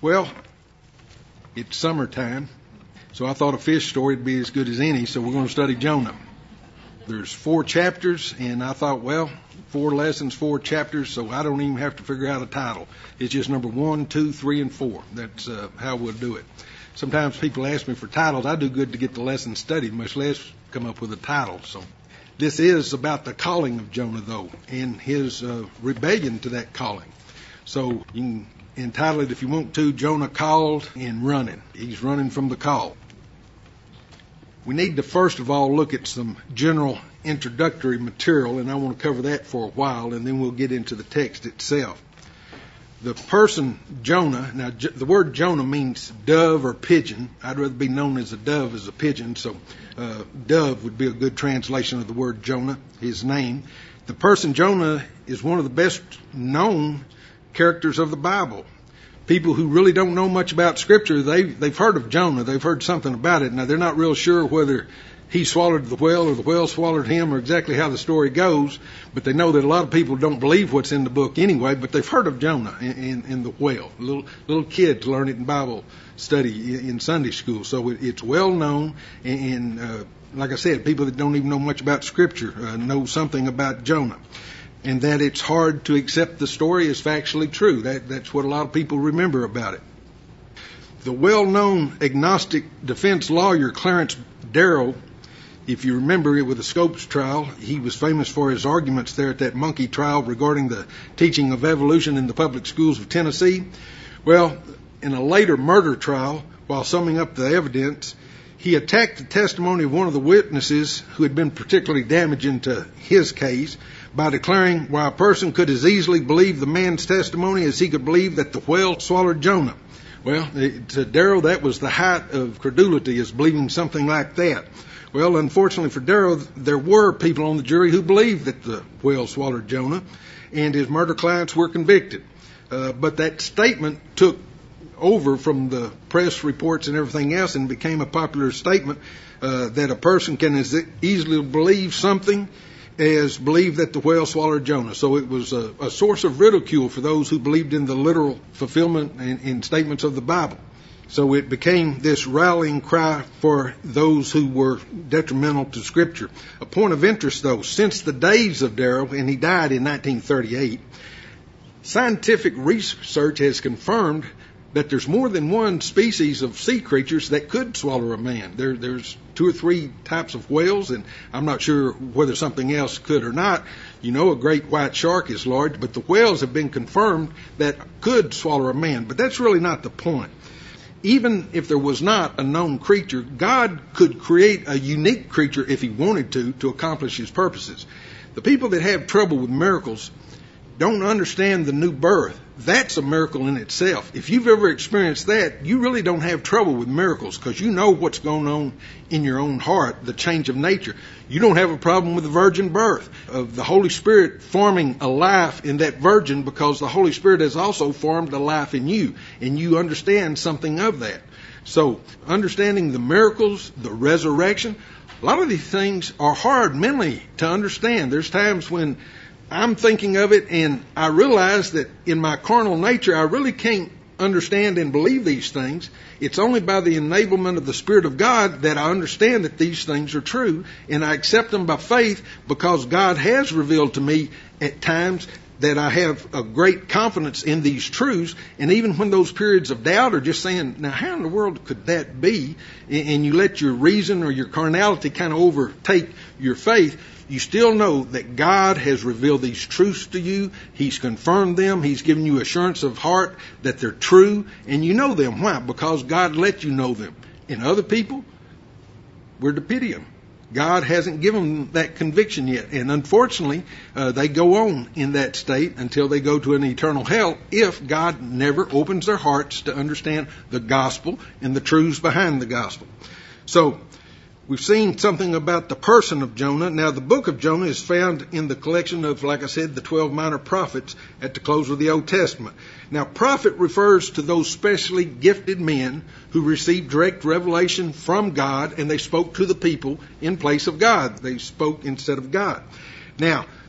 Well, it's summertime, so I thought a fish story would be as good as any, so we're going to study Jonah. There's 4 chapters, and I thought, well, 4 lessons, 4 chapters, so I don't even have to figure out a title. It's just number 1, 2, 3, and 4. That's how we'll do it. Sometimes people ask me for titles. I do good to get the lesson studied, much less come up with a title. So this is about the calling of Jonah, though, and his rebellion to that calling. So you can entitle it, if you want to, Jonah Called and Running. He's running from the call. We need to first of all look at some general introductory material, and I want to cover that for a while, and then we'll get into the text itself. The person Jonah, now the word Jonah means dove or pigeon. I'd rather be known as a dove as a pigeon, so dove would be a good translation of the word Jonah, his name. The person Jonah is one of the best known characters of the Bible. People who really don't know much about Scripture, they've heard of Jonah. They've heard something about it. Now, they're not real sure whether he swallowed the whale or the whale swallowed him or exactly how the story goes, but they know that a lot of people don't believe what's in the book anyway, but they've heard of Jonah and the whale. Little kids learn it in Bible study in Sunday school, so it's well known, and like I said, people that don't even know much about Scripture know something about Jonah. And that it's hard to accept the story as factually true. That's what a lot of people remember about it. The well-known agnostic defense lawyer Clarence Darrow, if you remember it with the Scopes trial, he was famous for his arguments there at that monkey trial regarding the teaching of evolution in the public schools of Tennessee. Well, in a later murder trial, while summing up the evidence, he attacked the testimony of one of the witnesses who had been particularly damaging to his case by declaring why a person could as easily believe the man's testimony as he could believe that the whale swallowed Jonah. Well, to Darrow, that was the height of credulity, is believing something like that. Well, unfortunately for Darrow, there were people on the jury who believed that the whale swallowed Jonah, and his murder clients were convicted. But that statement took over from the press reports and everything else and became a popular statement that a person can as easily believe something as believe that the whale swallowed Jonah. So it was a source of ridicule for those who believed in the literal fulfillment and statements of the Bible. So it became this rallying cry for those who were detrimental to Scripture. A point of interest, though, since the days of Darrow, and he died in 1938, scientific research has confirmed that there's more than one species of sea creatures that could swallow a man. There's 2 or 3 types of whales, and I'm not sure whether something else could or not. You know, a great white shark is large, but the whales have been confirmed that could swallow a man. But that's really not the point. Even if there was not a known creature, God could create a unique creature if he wanted to accomplish his purposes. The people that have trouble with miracles don't understand the new birth. That's a miracle in itself. If you've ever experienced that, you really don't have trouble with miracles because you know what's going on in your own heart, the change of nature. You don't have a problem with the virgin birth, of the Holy Spirit forming a life in that virgin, because the Holy Spirit has also formed a life in you, and you understand something of that. So understanding the miracles, the resurrection, a lot of these things are hard mentally to understand. There's times when I'm thinking of it and I realize that in my carnal nature I really can't understand and believe these things. It's only by the enablement of the Spirit of God that I understand that these things are true, and I accept them by faith because God has revealed to me at times that I have a great confidence in these truths. And even when those periods of doubt are just saying, now how in the world could that be? And you let your reason or your carnality kind of overtake your faith, you still know that God has revealed these truths to you. He's confirmed them. He's given you assurance of heart that they're true, and you know them. Why? Because God let you know them. In other people, we're to pity them. God hasn't given them that conviction yet, and unfortunately, they go on in that state until they go to an eternal hell if God never opens their hearts to understand the gospel and the truths behind the gospel. So, we've seen something about the person of Jonah. Now, the book of Jonah is found in the collection of, like I said, the 12 minor prophets at the close of the Old Testament. Now, prophet refers to those specially gifted men who received direct revelation from God, and they spoke to the people in place of God. They spoke instead of God. Now,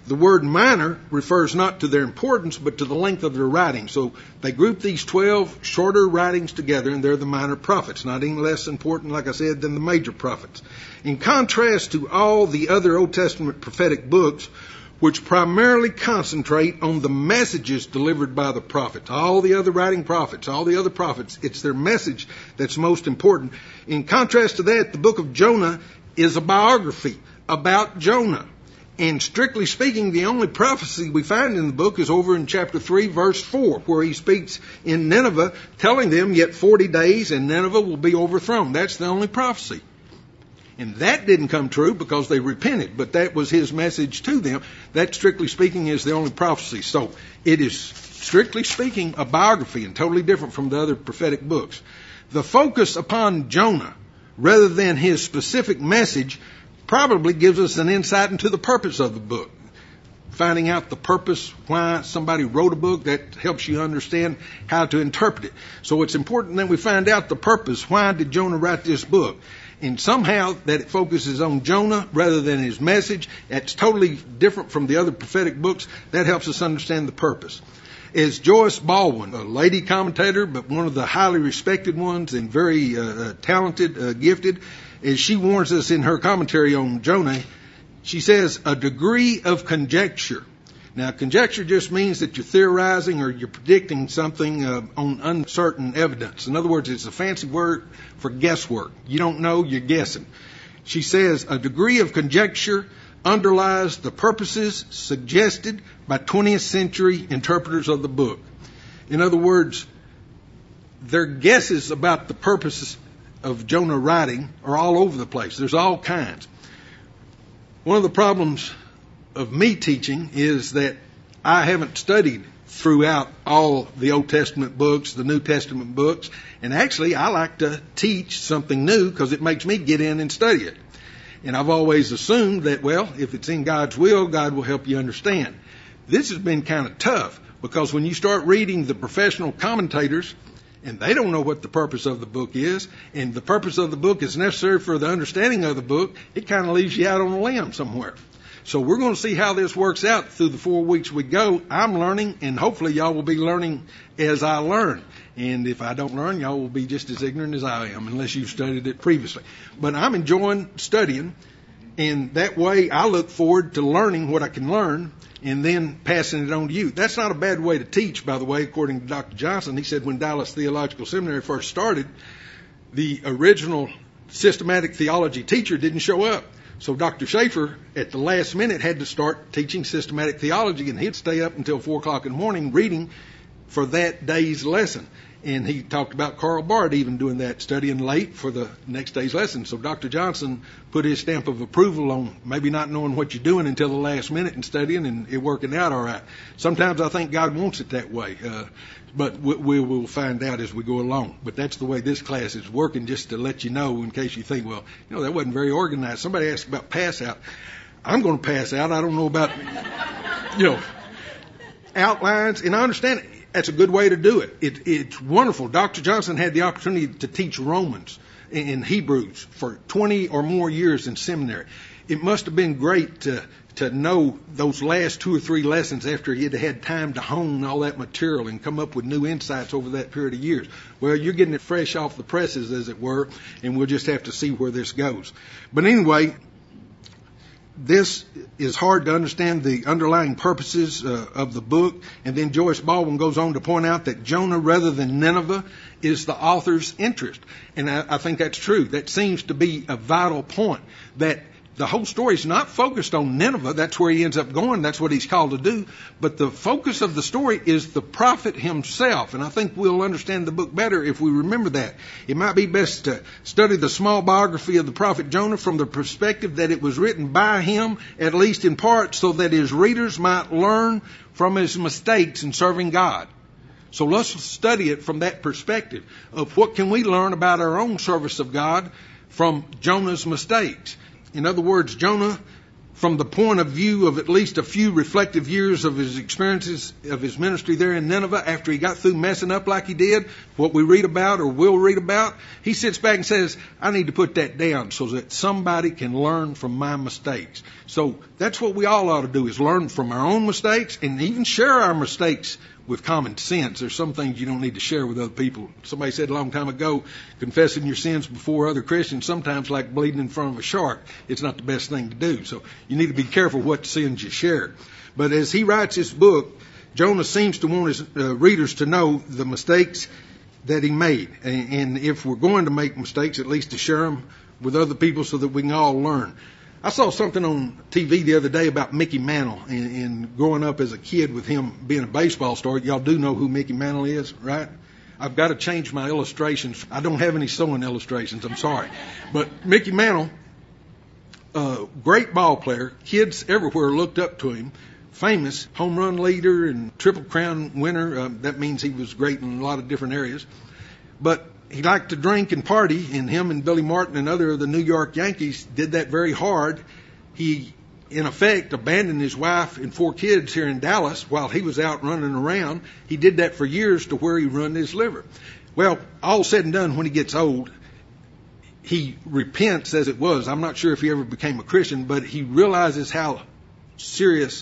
The word minor refers not to their importance, but to the length of their writing. So they group these 12 shorter writings together, and they're the minor prophets, not any less important, like I said, than the major prophets. In contrast to all the other Old Testament prophetic books, which primarily concentrate on the messages delivered by the prophets. All the other writing prophets, all the other prophets, it's their message that's most important. In contrast to that, the book of Jonah is a biography about Jonah. And strictly speaking, the only prophecy we find in the book is over in chapter 3, verse 4, where he speaks in Nineveh, telling them, yet 40 days and Nineveh will be overthrown. That's the only prophecy. And that didn't come true because they repented, but that was his message to them. That, strictly speaking, is the only prophecy. So it is, strictly speaking, a biography and totally different from the other prophetic books. The focus upon Jonah, rather than his specific message, probably gives us an insight into the purpose of the book. Finding out the purpose, why somebody wrote a book, that helps you understand how to interpret it. So it's important that we find out the purpose. Why did Jonah write this book? And somehow that it focuses on Jonah rather than his message. That's totally different from the other prophetic books. That helps us understand the purpose. As Joyce Baldwin, a lady commentator, but one of the highly respected ones and very talented, gifted, as she warns us in her commentary on Jonah, she says, a degree of conjecture. Now, conjecture just means that you're theorizing or you're predicting something on uncertain evidence. In other words, it's a fancy word for guesswork. You don't know, you're guessing. She says, a degree of conjecture underlies the purposes suggested by 20th century interpreters of the book. In other words, their guesses about the purposes of Jonah writing are all over the place. There's all kinds. One of the problems of me teaching is that I haven't studied throughout all the Old Testament books, the New Testament books, and actually I like to teach something new because it makes me get in and study it. And I've always assumed that, well, if it's in God's will, God will help you understand. This has been kind of tough because when you start reading the professional commentators, and they don't know what the purpose of the book is, and the purpose of the book is necessary for the understanding of the book, it kind of leaves you out on a limb somewhere. So we're going to see how this works out through the 4 weeks we go. I'm learning, and hopefully y'all will be learning as I learn. And if I don't learn, y'all will be just as ignorant as I am, unless you've studied it previously. But I'm enjoying studying, and that way I look forward to learning what I can learn and then passing it on to you. That's not a bad way to teach, by the way, according to Dr. Johnson. He said when Dallas Theological Seminary first started, the original systematic theology teacher didn't show up. So Dr. Schaefer, at the last minute, had to start teaching systematic theology, and he'd stay up until 4 o'clock in the morning reading for that day's lesson. And he talked about Karl Barth even doing that, studying late for the next day's lesson. So Dr. Johnson put his stamp of approval on maybe not knowing what you're doing until the last minute and studying and it working out all right. Sometimes I think God wants it that way, but we will find out as we go along. But that's the way this class is working, just to let you know in case you think, well, that wasn't very organized. Somebody asked about pass out. I'm going to pass out. I don't know about, outlines, and I understand it. That's a good way to do it. It's wonderful. Dr. Johnson had the opportunity to teach Romans and Hebrews for 20 or more years in seminary. It must have been great to know those last 2 or 3 lessons after he had time to hone all that material and come up with new insights over that period of years. Well, you're getting it fresh off the presses, as it were, and we'll just have to see where this goes. But anyway, this is hard to understand the underlying purposes of the book. And then Joyce Baldwin goes on to point out that Jonah, rather than Nineveh, is the author's interest. And I think that's true. That seems to be a vital point, that the whole story is not focused on Nineveh. That's where he ends up going. That's what he's called to do. But the focus of the story is the prophet himself. And I think we'll understand the book better if we remember that. It might be best to study the small biography of the prophet Jonah from the perspective that it was written by him, at least in part, so that his readers might learn from his mistakes in serving God. So let's study it from that perspective of what can we learn about our own service of God from Jonah's mistakes. In other words, Jonah from the point of view of at least a few reflective years of his experiences of his ministry there in Nineveh after he got through messing up like he did, what we read about or will read about, he sits back and says, I need to put that down so that somebody can learn from my mistakes. So that's what we all ought to do, is learn from our own mistakes and even share our mistakes with common sense. There's some things you don't need to share with other people. Somebody said a long time ago, confessing your sins before other Christians, sometimes like bleeding in front of a shark. It's not the best thing to do. So you need to be careful what sins you share. But as he writes this book, Jonah seems to want his readers to know the mistakes that he made. And if we're going to make mistakes, at least to share them with other people so that we can all learn. I saw something on TV the other day about Mickey Mantle and growing up as a kid with him being a baseball star. Y'all do know who Mickey Mantle is, right? I've got to change my illustrations. I don't have any sewing illustrations. I'm sorry. But Mickey Mantle, great ball player. Kids everywhere looked up to him. Famous home run leader and Triple Crown winner. That means he was great in a lot of different areas. But he liked to drink and party, and him and Billy Martin and other of the New York Yankees did that very hard. He, in effect, abandoned his wife and 4 kids here in Dallas while he was out running around. He did that for years to where he ruined his liver. Well, all said and done, when he gets old, he repents as it was. I'm not sure if he ever became a Christian, but he realizes how serious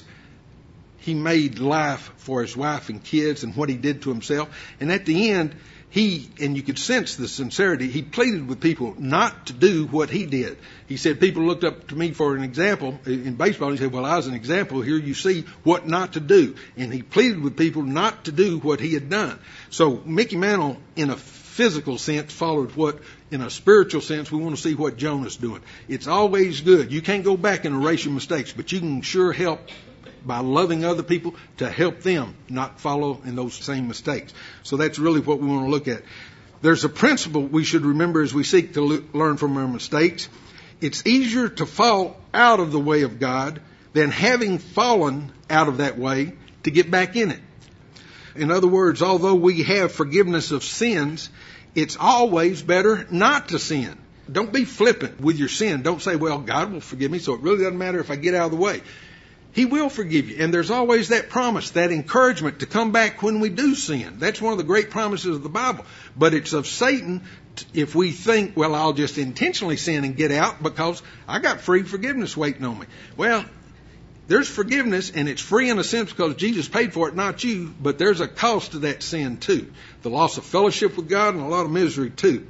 he made life for his wife and kids and what he did to himself. And at the end, and you could sense the sincerity, he pleaded with people not to do what he did. He said, people looked up to me for an example in baseball. He said, well, I was an example. Here you see what not to do. And he pleaded with people not to do what he had done. So Mickey Mantle, in a physical sense, followed what, in a spiritual sense, we want to see what Jonah's doing. It's always good. You can't go back and erase your mistakes, but you can sure help by loving other people to help them not follow in those same mistakes. So that's really what we want to look at. There's a principle we should remember as we seek to learn from our mistakes. It's easier to fall out of the way of God than having fallen out of that way to get back in it. In other words, although we have forgiveness of sins, it's always better not to sin. Don't be flippant with your sin. Don't say, well, God will forgive me, so it really doesn't matter if I get out of the way. He will forgive you. And there's always that promise, that encouragement to come back when we do sin. That's one of the great promises of the Bible. But it's of Satan if we think, well, I'll just intentionally sin and get out because I got free forgiveness waiting on me. Well, there's forgiveness, and it's free in a sense because Jesus paid for it, not you. But there's a cost to that sin too. The loss of fellowship with God and a lot of misery too.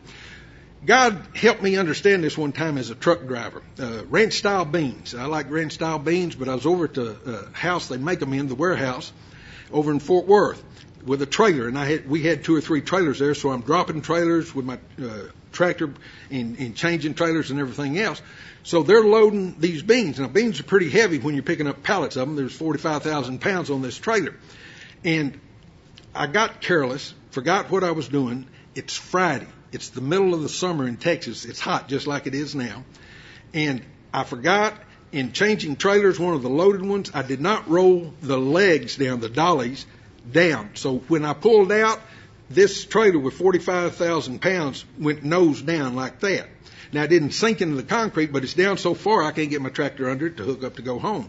God helped me understand this one time as a truck driver. Ranch-style beans. I like ranch-style beans, but I was over at the house they make them in, the warehouse, over in Fort Worth, with a trailer. And we had 2 or 3 trailers there, so I'm dropping trailers with my tractor and changing trailers and everything else. So they're loading these beans. Now, beans are pretty heavy when you're picking up pallets of them. There's 45,000 pounds on this trailer. And I got careless, forgot what I was doing. It's Friday. It's the middle of the summer in Texas. It's hot just like it is now. And I forgot in changing trailers, one of the loaded ones, I did not roll the legs down, the dollies down. So when I pulled out, this trailer with 45,000 pounds went nose down like that. Now, it didn't sink into the concrete, but it's down so far I can't get my tractor under it to hook up to go home.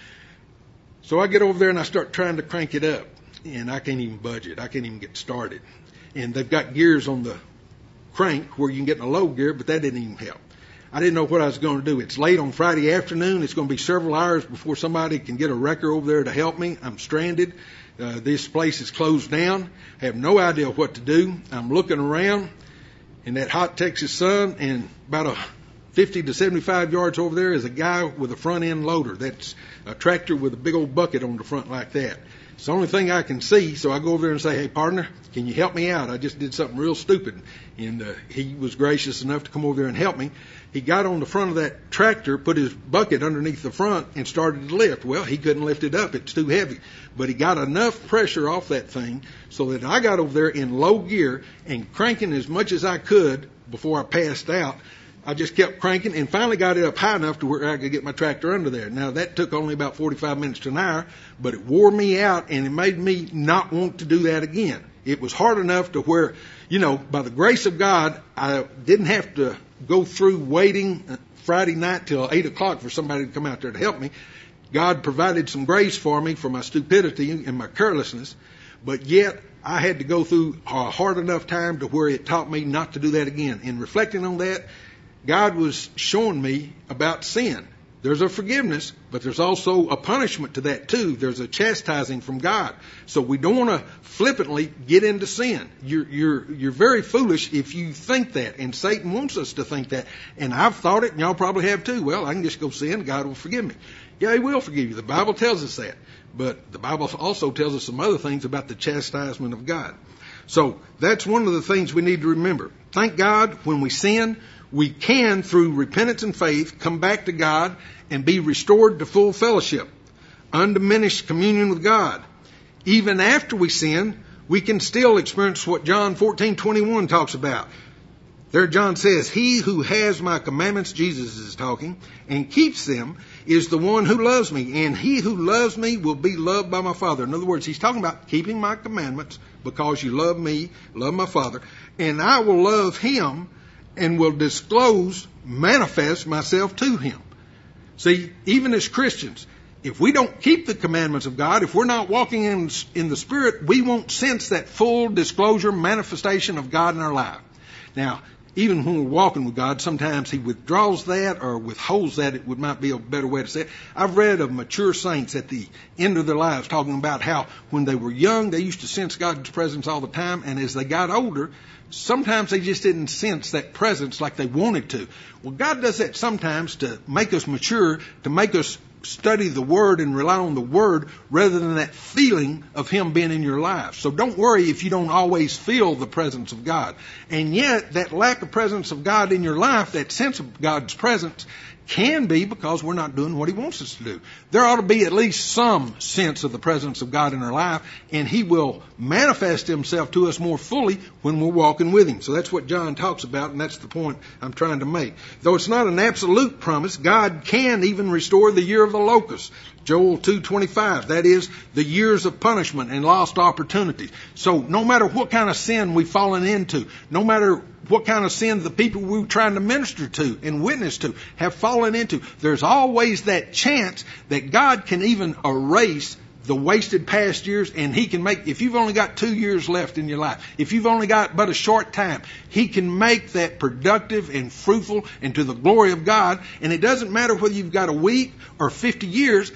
So I get over there and I start trying to crank it up. And I can't even budge it. I can't even get started. And they've got gears on the crank where you can get in a low gear, but that didn't even help. I didn't know what I was going to do. It's late on Friday afternoon. It's going to be several hours before somebody can get a wrecker over there to help me. I'm stranded. This place is closed down. I have no idea what to do. I'm looking around in that hot Texas sun, and about 50 to 75 yards over there is a guy with a front end loader. That's a tractor with a big old bucket on the front like that. It's the only thing I can see, so I go over there and say, hey, partner, can you help me out? I just did something real stupid. And he was gracious enough to come over there and help me. He got on the front of that tractor, put his bucket underneath the front, and started to lift. Well, he couldn't lift it up. It's too heavy. But he got enough pressure off that thing so that I got over there in low gear and cranking as much as I could before I passed out. I just kept cranking and finally got it up high enough to where I could get my tractor under there. Now, that took only about 45 minutes to an hour, but it wore me out, and it made me not want to do that again. It was hard enough to where, by the grace of God, I didn't have to go through waiting Friday night till 8 o'clock for somebody to come out there to help me. God provided some grace for me for my stupidity and my carelessness, but yet I had to go through a hard enough time to where it taught me not to do that again. In reflecting on that, God was showing me about sin. There's a forgiveness, but there's also a punishment to that too. There's a chastising from God. So we don't want to flippantly get into sin. You're very foolish if you think that, and Satan wants us to think that. And I've thought it, and y'all probably have too. Well, I can just go sin, God will forgive me. Yeah, He will forgive you. The Bible tells us that. But the Bible also tells us some other things about the chastisement of God. So that's one of the things we need to remember. Thank God when we sin, we can, through repentance and faith, come back to God and be restored to full fellowship, undiminished communion with God. Even after we sin, we can still experience what John 14:21 talks about. There John says, he who has my commandments, Jesus is talking, and keeps them is the one who loves me. And he who loves me will be loved by my Father. In other words, he's talking about keeping my commandments because you love me, love my Father. And I will love him and will disclose, manifest myself to him. See, even as Christians, if we don't keep the commandments of God, if we're not walking in the Spirit, we won't sense that full disclosure, manifestation of God in our life. Now, even when we're walking with God, sometimes He withdraws that or withholds that. It might be a better way to say it. I've read of mature saints at the end of their lives talking about how when they were young, they used to sense God's presence all the time. And as they got older, sometimes they just didn't sense that presence like they wanted to. Well, God does that sometimes to make us mature, to make us study the Word and rely on the Word rather than that feeling of Him being in your life. So don't worry if you don't always feel the presence of God. And yet, that lack of presence of God in your life, that sense of God's presence, can be because we're not doing what He wants us to do. There ought to be at least some sense of the presence of God in our life, and He will manifest Himself to us more fully when we're walking with Him. So that's what John talks about, and that's the point I'm trying to make. Though it's not an absolute promise, God can even restore the year of the locust. Joel 2:25, that is, the years of punishment and lost opportunities. So no matter what kind of sin we've fallen into, no matter what kind of sin the people we were trying to minister to and witness to have fallen into, there's always that chance that God can even erase the wasted past years, and He can make, if you've only got 2 years left in your life, if you've only got but a short time, He can make that productive and fruitful and to the glory of God. And it doesn't matter whether you've got a week or 50 years,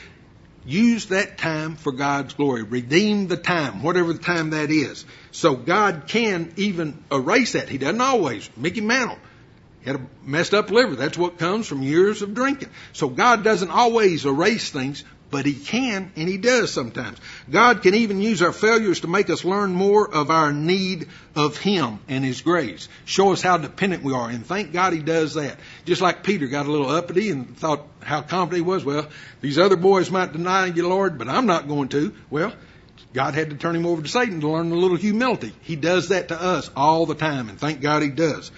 use that time for God's glory. Redeem the time, whatever the time that is. So God can even erase that. He doesn't always. Mickey Mantle had a messed up liver. That's what comes from years of drinking. So God doesn't always erase things, but He can, and He does sometimes. God can even use our failures to make us learn more of our need of Him and His grace. Show us how dependent we are, and thank God He does that. Just like Peter got a little uppity and thought how confident he was. Well, these other boys might deny you, Lord, but I'm not going to. Well, God had to turn him over to Satan to learn a little humility. He does that to us all the time, and thank God He does.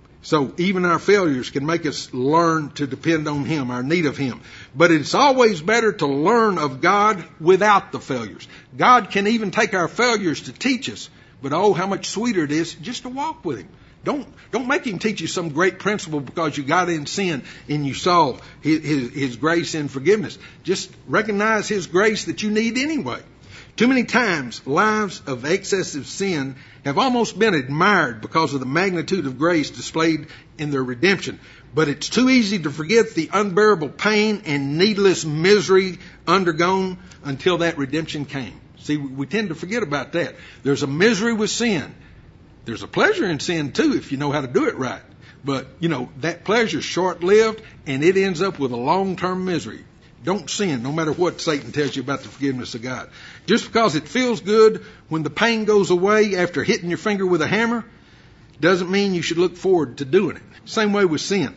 So even our failures can make us learn to depend on Him, our need of Him. But it's always better to learn of God without the failures. God can even take our failures to teach us, but oh, how much sweeter it is just to walk with Him. Don't make Him teach you some great principle because you got in sin and you saw His grace and forgiveness. Just recognize His grace that you need anyway. Too many times, lives of excessive sin have almost been admired because of the magnitude of grace displayed in their redemption. But it's too easy to forget the unbearable pain and needless misery undergone until that redemption came. See, we tend to forget about that. There's a misery with sin. There's a pleasure in sin too if you know how to do it right. But, that pleasure is short-lived and it ends up with a long-term misery. Don't sin, no matter what Satan tells you about the forgiveness of God. Just because it feels good when the pain goes away after hitting your finger with a hammer doesn't mean you should look forward to doing it. Same way with sin.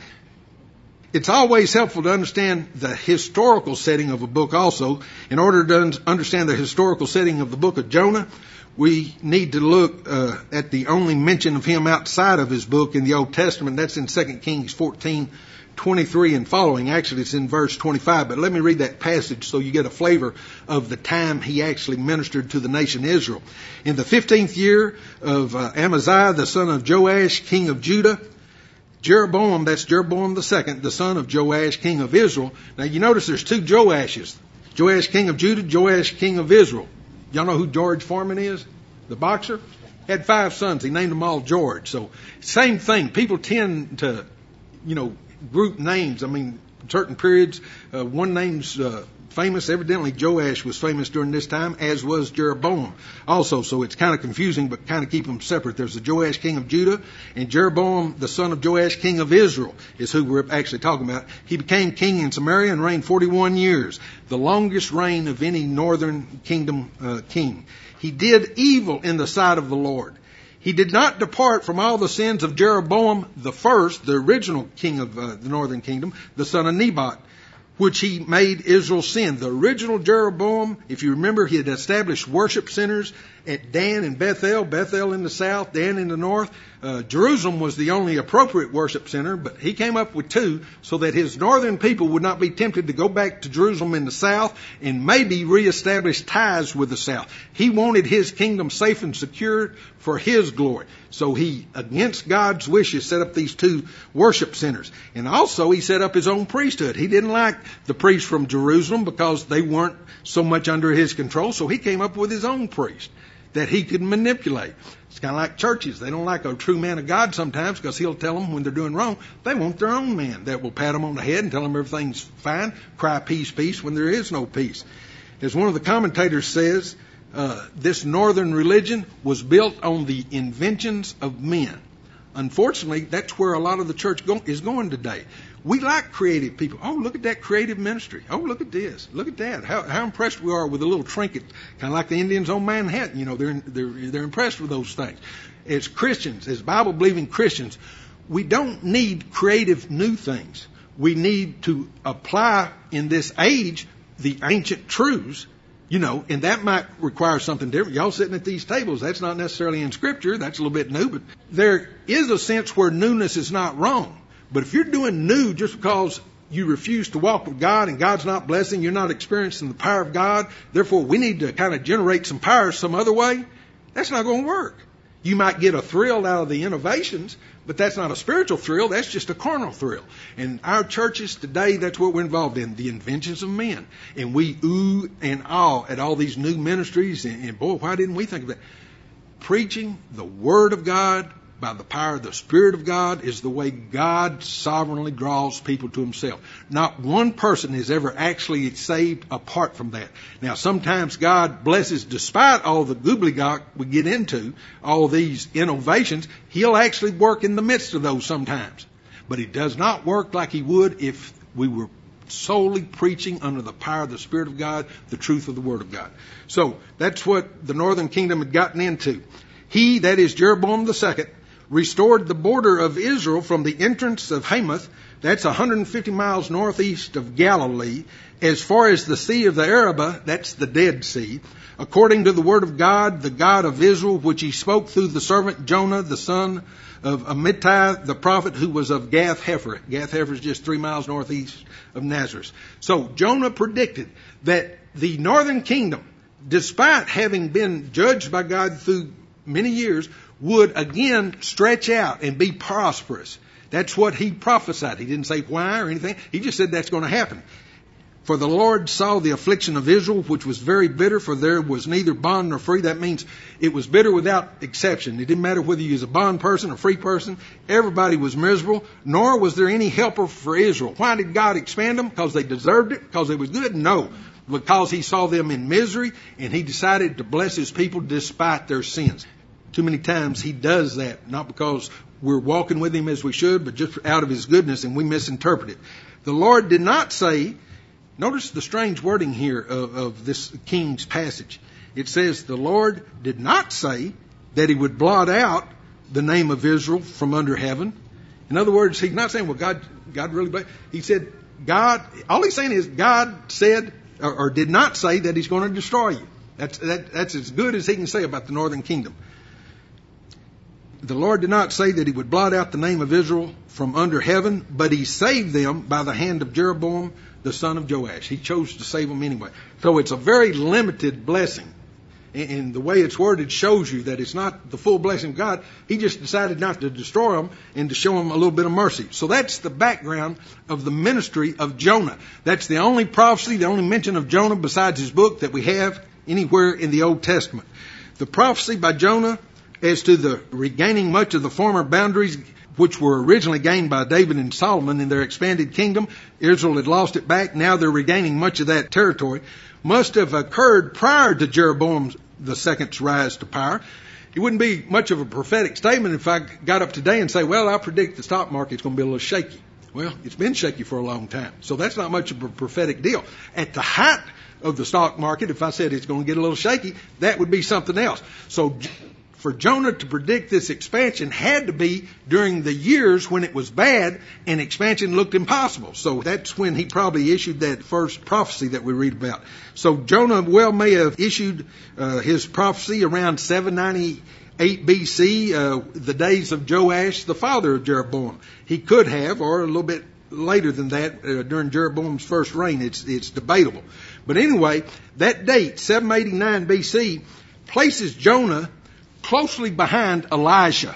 It's always helpful to understand the historical setting of a book also. In order to understand the historical setting of the book of Jonah, we need to look at the only mention of him outside of his book in the Old Testament. That's in 2 Kings 14:23 and following. Actually, it's in verse 25, but let me read that passage so you get a flavor of the time he actually ministered to the nation Israel. In the 15th year of Amaziah, the son of Joash, king of Judah, Jeroboam, that's Jeroboam the second, the son of Joash, king of Israel. Now you notice there's two Joashes. Joash, king of Judah, Joash, king of Israel. Y'all know who George Foreman is? The boxer? Had 5 sons. He named them all George. So same thing. People tend to, group names. I mean, certain periods, one name's famous. Evidently, Joash was famous during this time, as was Jeroboam also. So it's kind of confusing, but kind of keep them separate. There's the Joash, king of Judah, and Jeroboam, the son of Joash, king of Israel, is who we're actually talking about. He became king in Samaria and reigned 41 years, the longest reign of any northern kingdom king. He did evil in the sight of the Lord. He did not depart from all the sins of Jeroboam the first, the original king of the northern kingdom, the son of Nebat, which he made Israel sin. The original Jeroboam, if you remember, he had established worship centers at Dan and Bethel, Bethel in the south, Dan in the north. Jerusalem was the only appropriate worship center, but he came up with 2 so that his northern people would not be tempted to go back to Jerusalem in the south and maybe reestablish ties with the south. He wanted his kingdom safe and secure for his glory. So he, against God's wishes, set up these 2 worship centers. And also he set up his own priesthood. He didn't like the priests from Jerusalem because they weren't so much under his control, so he came up with his own priest that he could manipulate. It's kind of like churches. They don't like a true man of God sometimes because he'll tell them when they're doing wrong. They want their own man that will pat them on the head and tell them everything's fine, cry peace, peace, when there is no peace. As one of the commentators says, this northern religion was built on the inventions of men. Unfortunately, that's where a lot of the church is going today. We like creative people. Oh, look at that creative ministry. Oh, look at this. Look at that. How impressed we are with a little trinket, kind of like the Indians on Manhattan. They're impressed with those things. As Christians, as Bible-believing Christians, we don't need creative new things. We need to apply in this age the ancient truths, and that might require something different. Y'all sitting at these tables, that's not necessarily in Scripture. That's a little bit new, but there is a sense where newness is not wrong. But if you're doing new just because you refuse to walk with God and God's not blessing, you're not experiencing the power of God, therefore we need to kind of generate some power some other way, that's not going to work. You might get a thrill out of the innovations, but that's not a spiritual thrill, that's just a carnal thrill. And our churches today, that's what we're involved in, the inventions of men. And we ooh and ah at all these new ministries, and boy, why didn't we think of that? Preaching the Word of God by the power of the Spirit of God is the way God sovereignly draws people to Himself. Not one person is ever actually saved apart from that. Now, sometimes God blesses, despite all the gobbledygook we get into, all these innovations, He'll actually work in the midst of those sometimes. But He does not work like He would if we were solely preaching under the power of the Spirit of God, the truth of the Word of God. So, that's what the northern kingdom had gotten into. He, that is Jeroboam the second, restored the border of Israel from the entrance of Hamath, that's 150 miles northeast of Galilee, as far as the Sea of the Arabah, that's the Dead Sea, according to the word of God, the God of Israel, which He spoke through the servant Jonah, the son of Amittai, the prophet, who was of Gath-Hepher. Gath-Hepher is just 3 miles northeast of Nazareth. So Jonah predicted that the northern kingdom, despite having been judged by God through many years, would again stretch out and be prosperous. That's what he prophesied. He didn't say why or anything. He just said that's going to happen. For the Lord saw the affliction of Israel, which was very bitter, for there was neither bond nor free. That means it was bitter without exception. It didn't matter whether you was a bond person or free person. Everybody was miserable, nor was there any helper for Israel. Why did God expand them? Because they deserved it? Because it was good? No. Because He saw them in misery, and He decided to bless His people despite their sins. Too many times He does that, not because we're walking with Him as we should, but just out of His goodness, and we misinterpret it. The Lord did not say, notice the strange wording here of this king's passage. It says, the Lord did not say that He would blot out the name of Israel from under heaven. In other words, He's not saying, well, God really, He said, all He's saying is God said, or did not say that He's going to destroy you. That's as good as He can say about the northern kingdom. The Lord did not say that He would blot out the name of Israel from under heaven, but He saved them by the hand of Jeroboam, the son of Joash. He chose to save them anyway. So it's a very limited blessing. And the way it's worded shows you that it's not the full blessing of God. He just decided not to destroy them and to show them a little bit of mercy. So that's the background of the ministry of Jonah. That's the only prophecy, the only mention of Jonah besides his book that we have anywhere in the Old Testament. The prophecy by Jonah as to the regaining much of the former boundaries which were originally gained by David and Solomon in their expanded kingdom. Israel had lost it back. Now they're regaining much of that territory. Must have occurred prior to Jeroboam II's rise to power. It wouldn't be much of a prophetic statement if I got up today and say, well, I predict the stock market's going to be a little shaky. Well, it's been shaky for a long time. So that's not much of a prophetic deal. At the height of the stock market, if I said it's going to get a little shaky, that would be something else. So for Jonah to predict this expansion had to be during the years when it was bad and expansion looked impossible. So that's when he probably issued that first prophecy that we read about. So Jonah well may have issued his prophecy around 798 BC, the days of Joash, the father of Jeroboam. He could have, or a little bit later than that, during Jeroboam's first reign. It's debatable. But anyway, that date, 789 BC, places Jonah closely behind Elijah.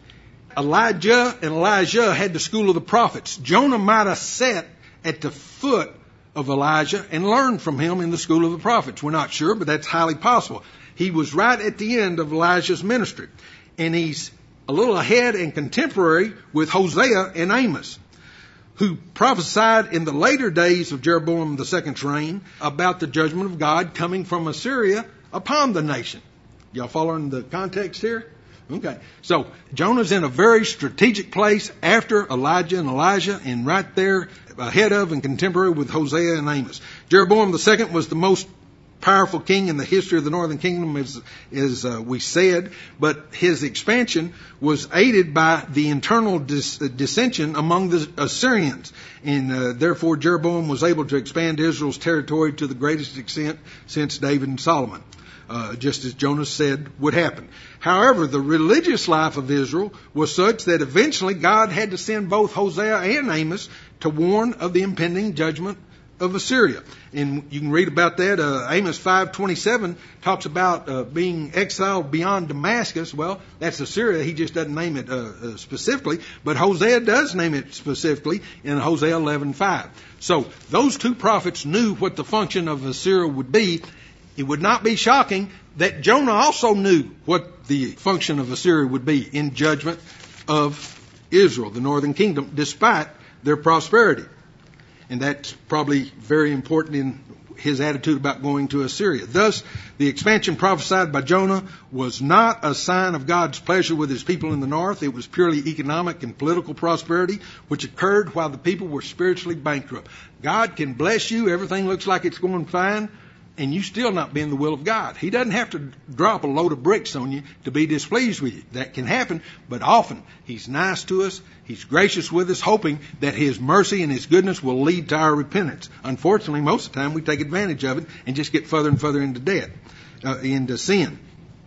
Elijah and Elijah had the school of the prophets. Jonah might have sat at the foot of Elijah and learned from him in the school of the prophets. We're not sure, but that's highly possible. He was right at the end of Elijah's ministry. And he's a little ahead and contemporary with Hosea and Amos, who prophesied in the later days of Jeroboam II's reign about the judgment of God coming from Assyria upon the nation. Y'all following the context here? Okay. So Jonah's in a very strategic place after Elijah and Elijah, and right there ahead of and contemporary with Hosea and Amos. Jeroboam II was the most powerful king in the history of the northern kingdom, as we said, but his expansion was aided by the internal dissension among the Assyrians, and therefore Jeroboam was able to expand Israel's territory to the greatest extent since David and Solomon. Just as Jonah said would happen. However, the religious life of Israel was such that eventually God had to send both Hosea and Amos to warn of the impending judgment of Assyria. And you can read about that. Amos 5:27 talks about being exiled beyond Damascus. Well, that's Assyria. He just doesn't name it specifically, but Hosea does name it specifically in Hosea 11:5. So those two prophets knew what the function of Assyria would be. It would not be shocking that Jonah also knew what the function of Assyria would be in judgment of Israel, the northern kingdom, despite their prosperity. And that's probably very important in his attitude about going to Assyria. Thus, the expansion prophesied by Jonah was not a sign of God's pleasure with his people in the north. It was purely economic and political prosperity, which occurred while the people were spiritually bankrupt. God can bless you. Everything looks like it's going fine, and you still not be in the will of God. He doesn't have to drop a load of bricks on you to be displeased with you. That can happen, but often He's nice to us. He's gracious with us, hoping that His mercy and His goodness will lead to our repentance. Unfortunately, most of the time we take advantage of it and just get further and further into debt, into sin.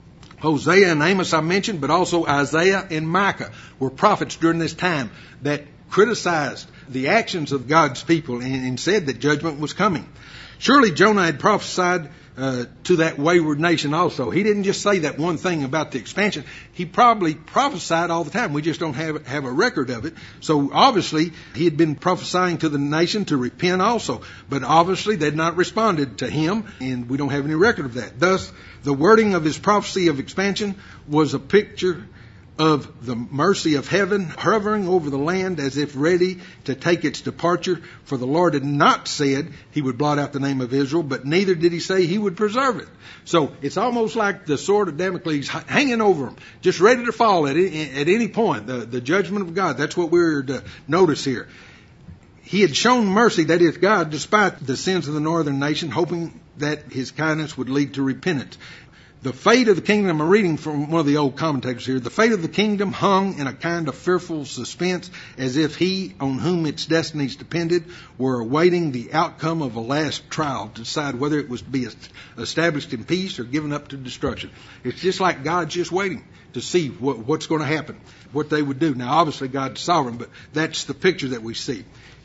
Hosea and Amos I mentioned, but also Isaiah and Micah were prophets during this time that criticized the actions of God's people and said that judgment was coming. Surely Jonah had prophesied to that wayward nation also. He didn't just say that one thing about the expansion. He probably prophesied all the time. We just don't have a record of it. So obviously he had been prophesying to the nation to repent also. But obviously they'd not responded to him, and we don't have any record of that. Thus, the wording of his prophecy of expansion was a picture of the mercy of heaven hovering over the land as if ready to take its departure. For the Lord had not said He would blot out the name of Israel, but neither did He say He would preserve it. So it's almost like the sword of Damocles hanging over them, just ready to fall at any point. The judgment of God. That's what we're to notice here. He had shown mercy, that is God, despite the sins of the northern nation, hoping that His kindness would lead to repentance. The fate of the kingdom, I'm reading from one of the old commentators here, the fate of the kingdom hung in a kind of fearful suspense, as if he on whom its destinies depended were awaiting the outcome of a last trial to decide whether it was to be established in peace or given up to destruction. It's just like God's just waiting to see what's going to happen, what they would do. Now, obviously, God's sovereign, but that's the picture that we see.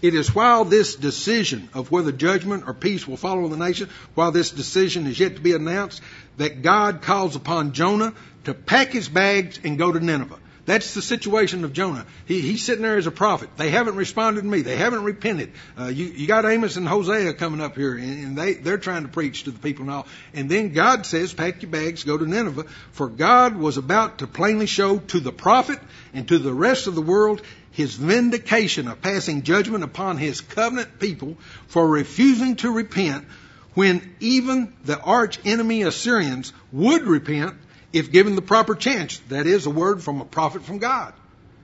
It is while this decision of whether judgment or peace will follow the nation, while this decision is yet to be announced, that God calls upon Jonah to pack his bags and go to Nineveh. That's the situation of Jonah. He's sitting there as a prophet. They haven't responded to me. They haven't repented. You got Amos and Hosea coming up here, and they're trying to preach to the people and all. And then God says, pack your bags, go to Nineveh. For God was about to plainly show to the prophet and to the rest of the world his vindication of passing judgment upon his covenant people for refusing to repent when even the arch enemy Assyrians would repent if given the proper chance. That is a word from a prophet from God.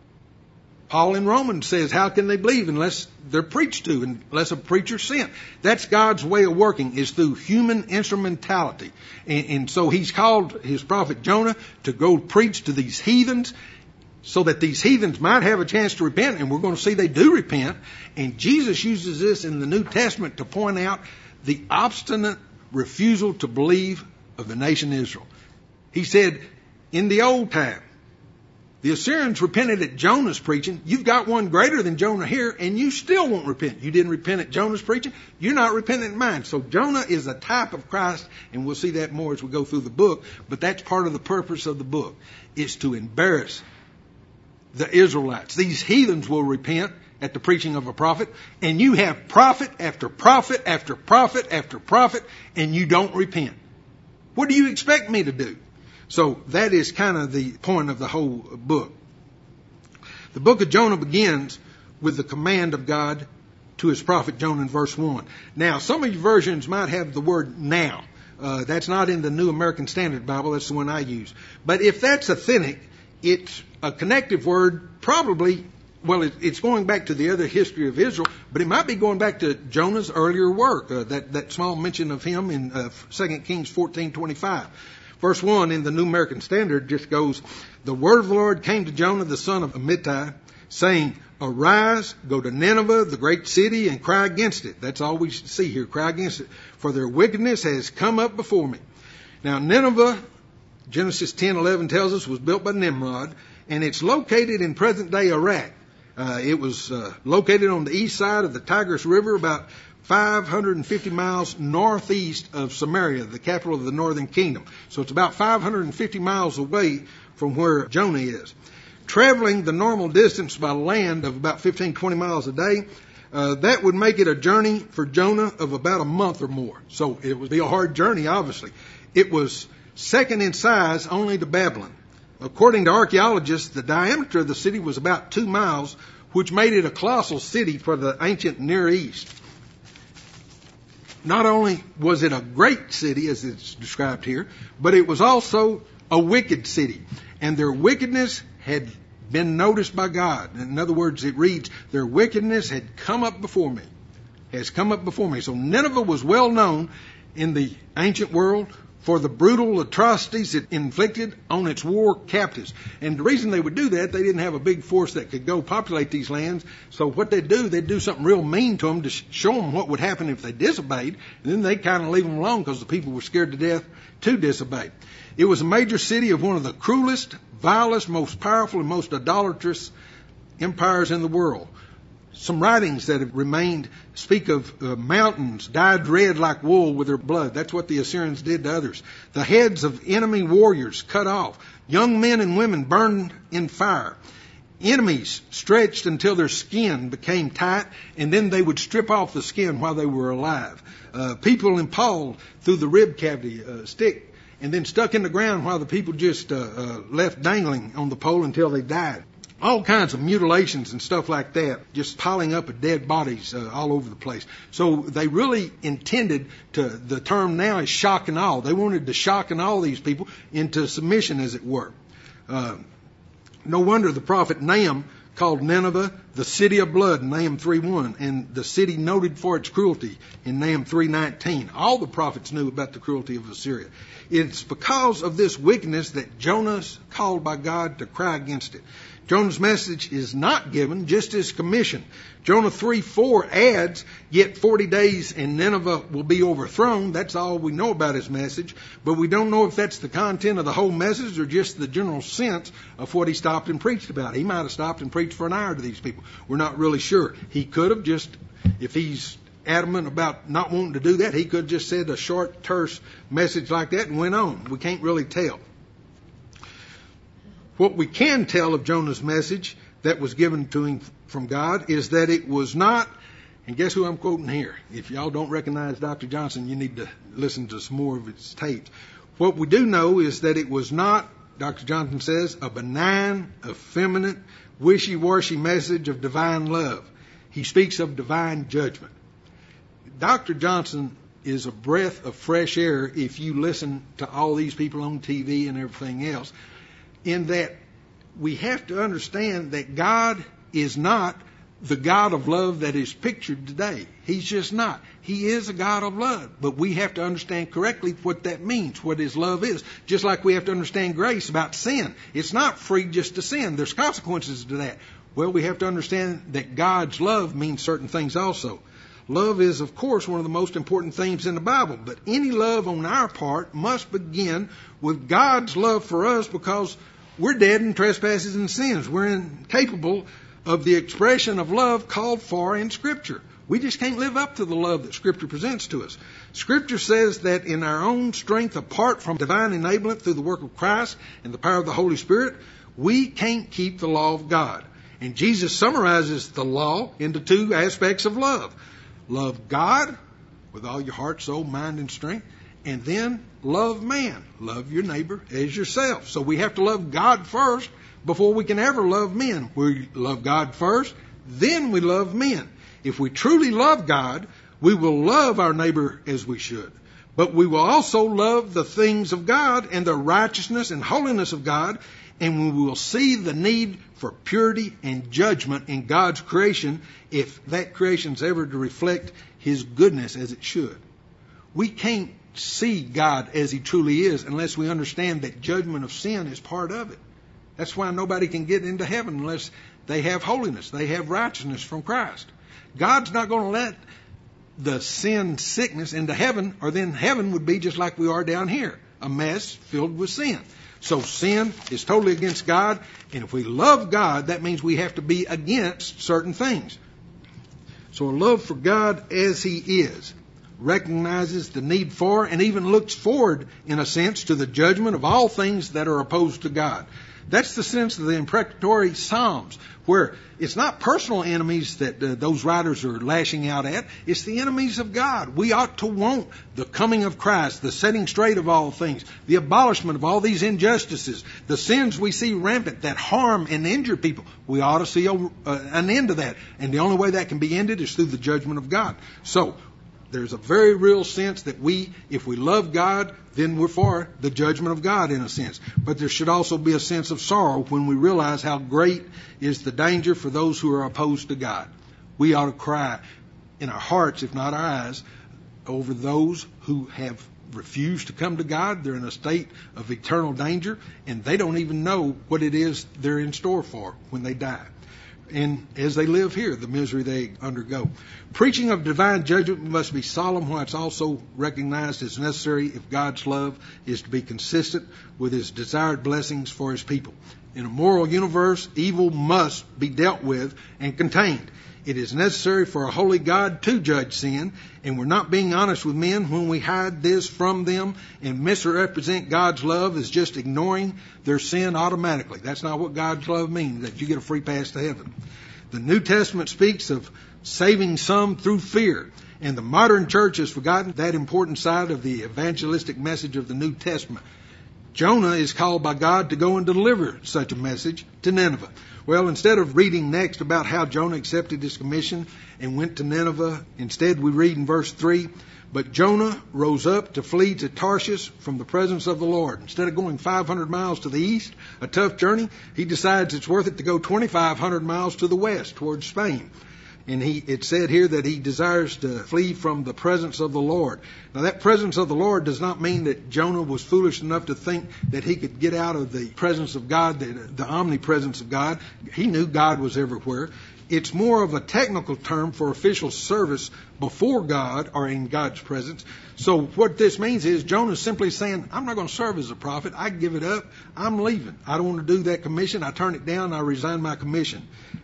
Paul in Romans says, how can they believe unless they're preached to, unless a preacher's sent? That's God's way of working, is through human instrumentality. And so he's called his prophet Jonah to go preach to these heathens so that these heathens might have a chance to repent. And we're going to see they do repent. And Jesus uses this in the New Testament to point out the obstinate refusal to believe of the nation Israel. He said, in the old time, the Assyrians repented at Jonah's preaching. You've got one greater than Jonah here, and you still won't repent. You didn't repent at Jonah's preaching. You're not repenting at mine. So Jonah is a type of Christ, and we'll see that more as we go through the book. But that's part of the purpose of the book, is to embarrass the Israelites. These heathens will repent at the preaching of a prophet, and you have prophet after prophet after prophet after prophet, and you don't repent. What do you expect me to do? So that is kind of the point of the whole book. The book of Jonah begins with the command of God to his prophet Jonah in verse 1. Now, some of your versions might have the word now. That's not in the New American Standard Bible. That's the one I use. But if that's authentic, it's a connective word, probably. Well, it's going back to the other history of Israel, but it might be going back to Jonah's earlier work, that small mention of him in 2 Kings 14:25. Verse 1 in the New American Standard just goes, the word of the Lord came to Jonah, the son of Amittai, saying, arise, go to Nineveh, the great city, and cry against it. That's all we see here, cry against it. For their wickedness has come up before me. Now, Nineveh, Genesis 10:11 tells us, was built by Nimrod, and it's located in present-day Iraq. It was located on the east side of the Tigris River, about 550 miles northeast of Samaria, the capital of the northern kingdom. So it's about 550 miles away from where Jonah is. Traveling the normal distance by land of about 15-20 miles a day, that would make it a journey for Jonah of about a month or more. So it would be a hard journey, obviously. It was second in size only to Babylon. According to archaeologists, the diameter of the city was about 2 miles, which made it a colossal city for the ancient Near East. Not only was it a great city, as it's described here, but it was also a wicked city. And their wickedness had been noticed by God. In other words, it reads, their wickedness had come up before me. Has come up before me. So Nineveh was well known in the ancient world for the brutal atrocities it inflicted on its war captives. And the reason they would do that, they didn't have a big force that could go populate these lands. So what they'd do something real mean to them to show them what would happen if they disobeyed. And then they'd kind of leave them alone because the people were scared to death to disobey. It was a major city of one of the cruelest, vilest, most powerful, and most idolatrous empires in the world. Some writings that have remained speak of mountains dyed red like wool with their blood. That's what the Assyrians did to others. The heads of enemy warriors cut off. Young men and women burned in fire. Enemies stretched until their skin became tight, and then they would strip off the skin while they were alive. People impaled through the rib cavity, stick, and then stuck in the ground while the people just left dangling on the pole until they died. All kinds of mutilations and stuff like that, just piling up of dead bodies all over the place. So they really intended to, the term now is shock and awe. They wanted to shock and awe these people into submission, as it were. No wonder the prophet Nahum called Nineveh the city of blood in Nahum 3:1, and the city noted for its cruelty in Nahum 3:19. All the prophets knew about the cruelty of Assyria. It's because of this wickedness that Jonah's called by God to cry against it. Jonah's message is not given, just as commission. Jonah 3:4 adds, yet 40 days and Nineveh will be overthrown. That's all we know about his message, but we don't know if that's the content of the whole message or just the general sense of what he stopped and preached about. He might have stopped and preached for an hour to these people. We're not really sure. He could have just, if he's adamant about not wanting to do that, he could have just said a short, terse message like that and went on. We can't really tell. What we can tell of Jonah's message that was given to him from God is that it was not, and guess who I'm quoting here? If y'all don't recognize Dr. Johnson, you need to listen to some more of his tapes. What we do know is that it was not, Dr. Johnson says, a benign, effeminate, wishy-washy message of divine love. He speaks of divine judgment. Dr. Johnson is a breath of fresh air if you listen to all these people on TV and everything else, in that we have to understand that God is not the God of love that is pictured today. He's just not. He is a God of love, but we have to understand correctly what that means, what his love is. Just like we have to understand grace about sin. It's not free just to sin. There's consequences to that. Well, we have to understand that God's love means certain things also. Love is, of course, one of the most important things in the Bible, but any love on our part must begin with God's love for us, because we're dead in trespasses and sins. We're incapable of the expression of love called for in Scripture. We just can't live up to the love that Scripture presents to us. Scripture says that in our own strength, apart from divine enablement through the work of Christ and the power of the Holy Spirit, we can't keep the law of God. And Jesus summarizes the law into two aspects of love. Love God with all your heart, soul, mind, and strength. And then love man. Love your neighbor as yourself. So we have to love God first before we can ever love men. We love God first, then we love men. If we truly love God, we will love our neighbor as we should. But we will also love the things of God and the righteousness and holiness of God, and we will see the need for purity and judgment in God's creation if that creation is ever to reflect his goodness as it should. We can't see God as he truly is unless we understand that judgment of sin is part of it. That's why nobody can get into heaven unless they have holiness, they have righteousness from Christ. God's not going to let the sin sickness into heaven, or then heaven would be just like we are down here, a mess filled with sin. So sin is totally against God, and if we love God, that means we have to be against certain things. So a love for God as he is recognizes the need for and even looks forward, in a sense, to the judgment of all things that are opposed to God. That's the sense of the imprecatory Psalms, where it's not personal enemies that those writers are lashing out at. It's the enemies of God. We ought to want the coming of Christ, the setting straight of all things, the abolishment of all these injustices, the sins we see rampant that harm and injure people. We ought to see an end to that. And the only way that can be ended is through the judgment of God. So there's a very real sense that if we love God, then we're for the judgment of God in a sense. But there should also be a sense of sorrow when we realize how great is the danger for those who are opposed to God. We ought to cry in our hearts, if not our eyes, over those who have refused to come to God. They're in a state of eternal danger, and they don't even know what it is they're in store for when they die. And as they live here, the misery they undergo. Preaching of divine judgment must be solemn, while it's also recognized as necessary if God's love is to be consistent with his desired blessings for his people. In a moral universe, evil must be dealt with and contained. It is necessary for a holy God to judge sin, and we're not being honest with men when we hide this from them and misrepresent God's love as just ignoring their sin automatically. That's not what God's love means, that you get a free pass to heaven. The New Testament speaks of saving some through fear, and the modern church has forgotten that important side of the evangelistic message of the New Testament. Jonah is called by God to go and deliver such a message to Nineveh. Well, instead of reading next about how Jonah accepted his commission and went to Nineveh, instead we read in verse 3, but Jonah rose up to flee to Tarshish from the presence of the Lord. Instead of going 500 miles to the east, a tough journey, he decides it's worth it to go 2,500 miles to the west towards Spain. And it said here that he desires to flee from the presence of the Lord. Now that presence of the Lord does not mean that Jonah was foolish enough to think that he could get out of the presence of God, the omnipresence of God. He knew God was everywhere. It's more of a technical term for official service before God or in God's presence. So what this means is Jonah's simply saying, I'm not going to serve as a prophet. I give it up. I'm leaving. I don't want to do that commission. I turn it down. I resign my commission.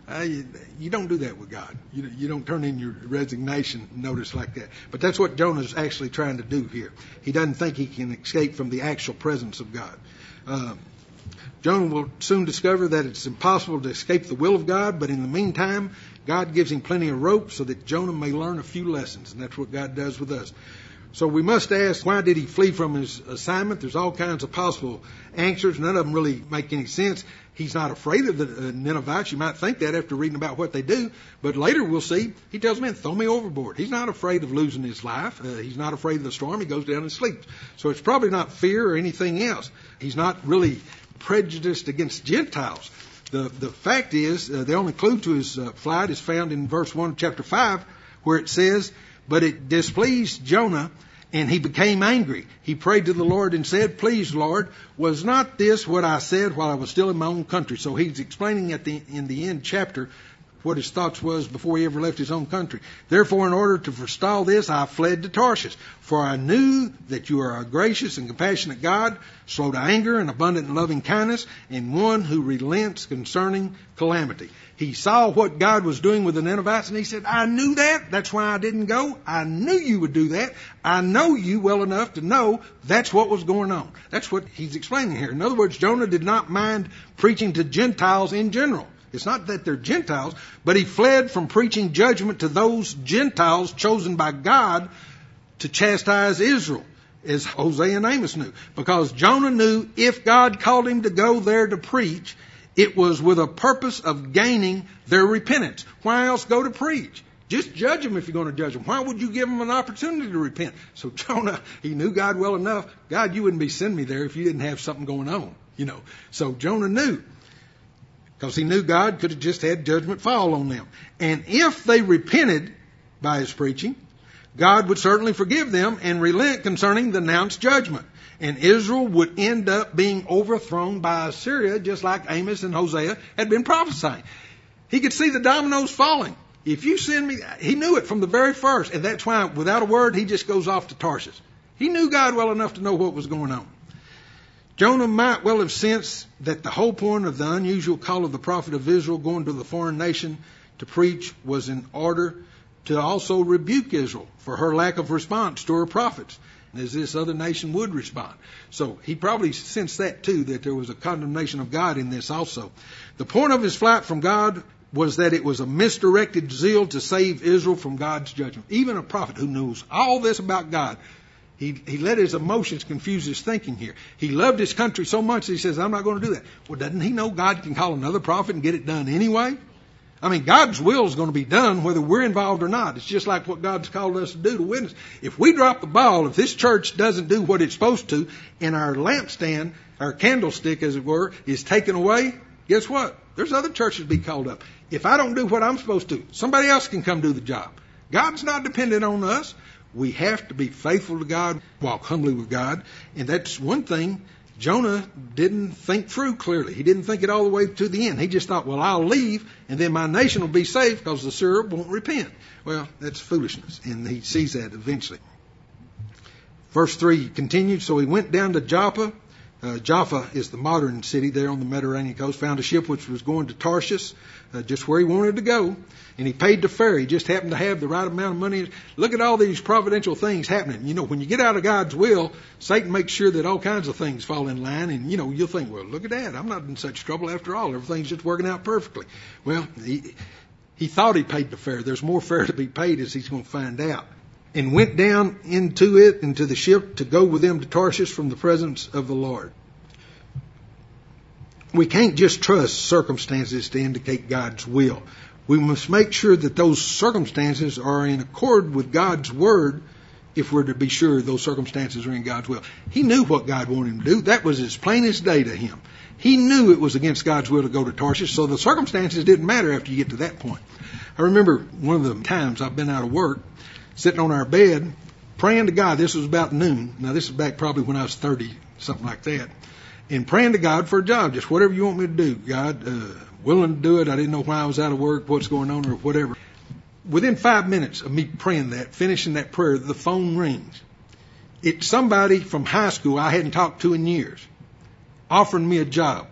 You don't do that with God. You don't turn in your resignation notice like that. But that's what Jonah's actually trying to do here. He doesn't think he can escape from the actual presence of God. Jonah will soon discover that it's impossible to escape the will of God, but in the meantime, God gives him plenty of rope so that Jonah may learn a few lessons, and that's what God does with us. So we must ask, why did he flee from his assignment? There's all kinds of possible answers. None of them really make any sense. He's not afraid of the Ninevites. You might think that after reading about what they do. But later we'll see, he tells men, throw me overboard. He's not afraid of losing his life. He's not afraid of the storm. He goes down and sleeps. So it's probably not fear or anything else. He's not really prejudiced against Gentiles. The fact is, the only clue to his flight is found in verse 1 of chapter 5, where it says, but it displeased Jonah, and he became angry. He prayed to the Lord and said, please, Lord, was not this what I said while I was still in my own country? So he's explaining in the end chapter what his thoughts was before he ever left his own country. Therefore, in order to forestall this, I fled to Tarshish. For I knew that you are a gracious and compassionate God, slow to anger and abundant in loving kindness, and one who relents concerning calamity. He saw what God was doing with the Ninevites, and he said, I knew that. That's why I didn't go. I knew you would do that. I know you well enough to know that's what was going on. That's what he's explaining here. In other words, Jonah did not mind preaching to Gentiles in general. It's not that they're Gentiles, but he fled from preaching judgment to those Gentiles chosen by God to chastise Israel, as Hosea and Amos knew. Because Jonah knew if God called him to go there to preach, it was with a purpose of gaining their repentance. Why else go to preach? Just judge them if you're going to judge them. Why would you give them an opportunity to repent? So Jonah, he knew God well enough. God, you wouldn't be sending me there if you didn't have something going on, So Jonah knew. Because he knew God could have just had judgment fall on them. And if they repented by his preaching, God would certainly forgive them and relent concerning the announced judgment. And Israel would end up being overthrown by Assyria, just like Amos and Hosea had been prophesying. He could see the dominoes falling. If you send me, he knew it from the very first. And that's why, without a word, he just goes off to Tarshish. He knew God well enough to know what was going on. Jonah might well have sensed that the whole point of the unusual call of the prophet of Israel going to the foreign nation to preach was in order to also rebuke Israel for her lack of response to her prophets, as this other nation would respond. So he probably sensed that too, that there was a condemnation of God in this also. The point of his flight from God was that it was a misdirected zeal to save Israel from God's judgment. Even a prophet who knows all this about God, he let his emotions confuse his thinking here. He loved his country so much that he says, I'm not going to do that. Well, doesn't he know God can call another prophet and get it done anyway? I mean, God's will is going to be done whether we're involved or not. It's just like what God's called us to do, to witness. If we drop the ball, if this church doesn't do what it's supposed to, and our lampstand, our candlestick, as it were, is taken away, guess what? There's other churches to be called up. If I don't do what I'm supposed to, somebody else can come do the job. God's not dependent on us. We have to be faithful to God, walk humbly with God. And that's one thing Jonah didn't think through clearly. He didn't think it all the way to the end. He just thought, well, I'll leave and then my nation will be safe because the Assyria won't repent. Well, that's foolishness. And he sees that eventually. Verse 3 continued, so he went down to Joppa. Jaffa is the modern city there on the Mediterranean coast, found a ship which was going to Tarshish, just where he wanted to go, and he paid the fare. He just happened to have the right amount of money. Look at all these providential things happening. When you get out of God's will, Satan makes sure that all kinds of things fall in line, and, you'll think, well, look at that. I'm not in such trouble after all. Everything's just working out perfectly. Well, he thought he paid the fare. There's more fare to be paid, as he's going to find out. And went down into the ship, to go with them to Tarshish from the presence of the Lord. We can't just trust circumstances to indicate God's will. We must make sure that those circumstances are in accord with God's word if we're to be sure those circumstances are in God's will. He knew what God wanted him to do. That was as plain as day to him. He knew it was against God's will to go to Tarshish, so the circumstances didn't matter after you get to that point. I remember one of the times I've been out of work, sitting on our bed, praying to God. This was about noon. Now, this is back probably when I was 30, something like that. And praying to God for a job, just whatever you want me to do. God, willing to do it. I didn't know why I was out of work, what's going on, or whatever. Within 5 minutes of me praying that, finishing that prayer, the phone rings. It's somebody from high school I hadn't talked to in years, offering me a job.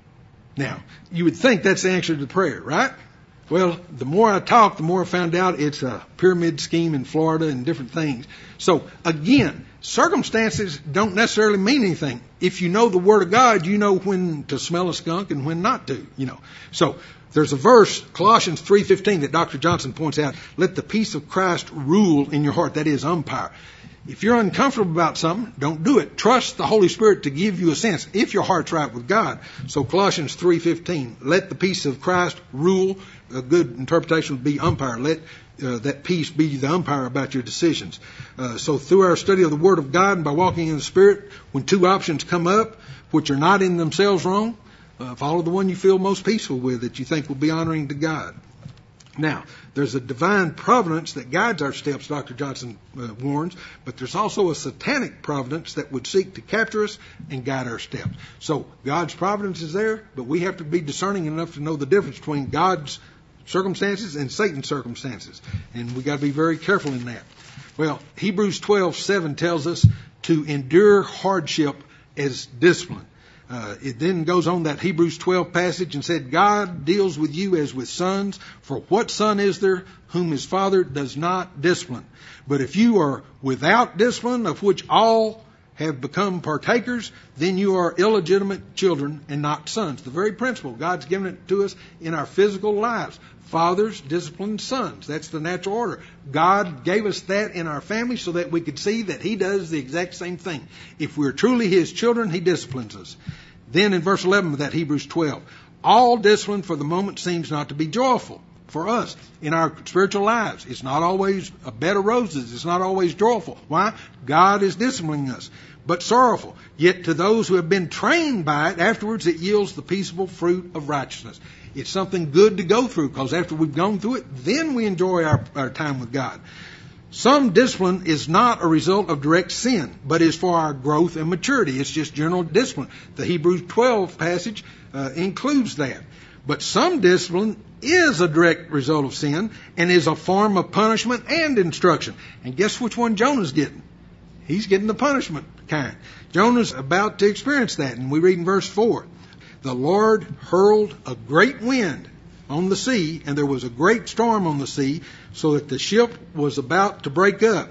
Now, you would think that's the answer to the prayer, right? Well, the more I talked, the more I found out it's a pyramid scheme in Florida and different things. So, again, circumstances don't necessarily mean anything. If you know the Word of God, you know when to smell a skunk and when not to, So, there's a verse, Colossians 3:15, that Dr. Johnson points out, let the peace of Christ rule in your heart. That is, umpire. If you're uncomfortable about something, don't do it. Trust the Holy Spirit to give you a sense if your heart's right with God. So Colossians 3:15, let the peace of Christ rule. A good interpretation would be umpire. Let that peace be the umpire about your decisions. So through our study of the Word of God and by walking in the Spirit, when two options come up, which are not in themselves wrong, follow the one you feel most peaceful with, that you think will be honoring to God. Now, there's a divine providence that guides our steps, Dr. Johnson warns, but there's also a satanic providence that would seek to capture us and guide our steps. So God's providence is there, but we have to be discerning enough to know the difference between God's circumstances and Satan's circumstances. And we got to be very careful in that. Well, Hebrews 12:7 tells us to endure hardship as discipline. It then goes on, that Hebrews 12 passage, and said, God deals with you as with sons, for what son is there whom his father does not discipline? But if you are without discipline, of which all have become partakers, then you are illegitimate children and not sons. The very principle, God's given it to us in our physical lives. Fathers discipline sons. That's the natural order. God gave us that in our family so that we could see that He does the exact same thing. If we're truly His children, He disciplines us. Then in verse 11 of that Hebrews 12, all discipline for the moment seems not to be joyful for us in our spiritual lives. It's not always a bed of roses. It's not always joyful. Why? God is disciplining us, but sorrowful. Yet to those who have been trained by it, afterwards it yields the peaceable fruit of righteousness. It's something good to go through, because after we've gone through it, then we enjoy our time with God. Some discipline is not a result of direct sin, but is for our growth and maturity. It's just general discipline. The Hebrews 12 passage includes that. But some discipline is a direct result of sin and is a form of punishment and instruction. And guess which one Jonah's getting? He's getting the punishment kind. Jonah's about to experience that, and we read in verse 4. The Lord hurled a great wind on the sea, and there was a great storm on the sea, so that the ship was about to break up.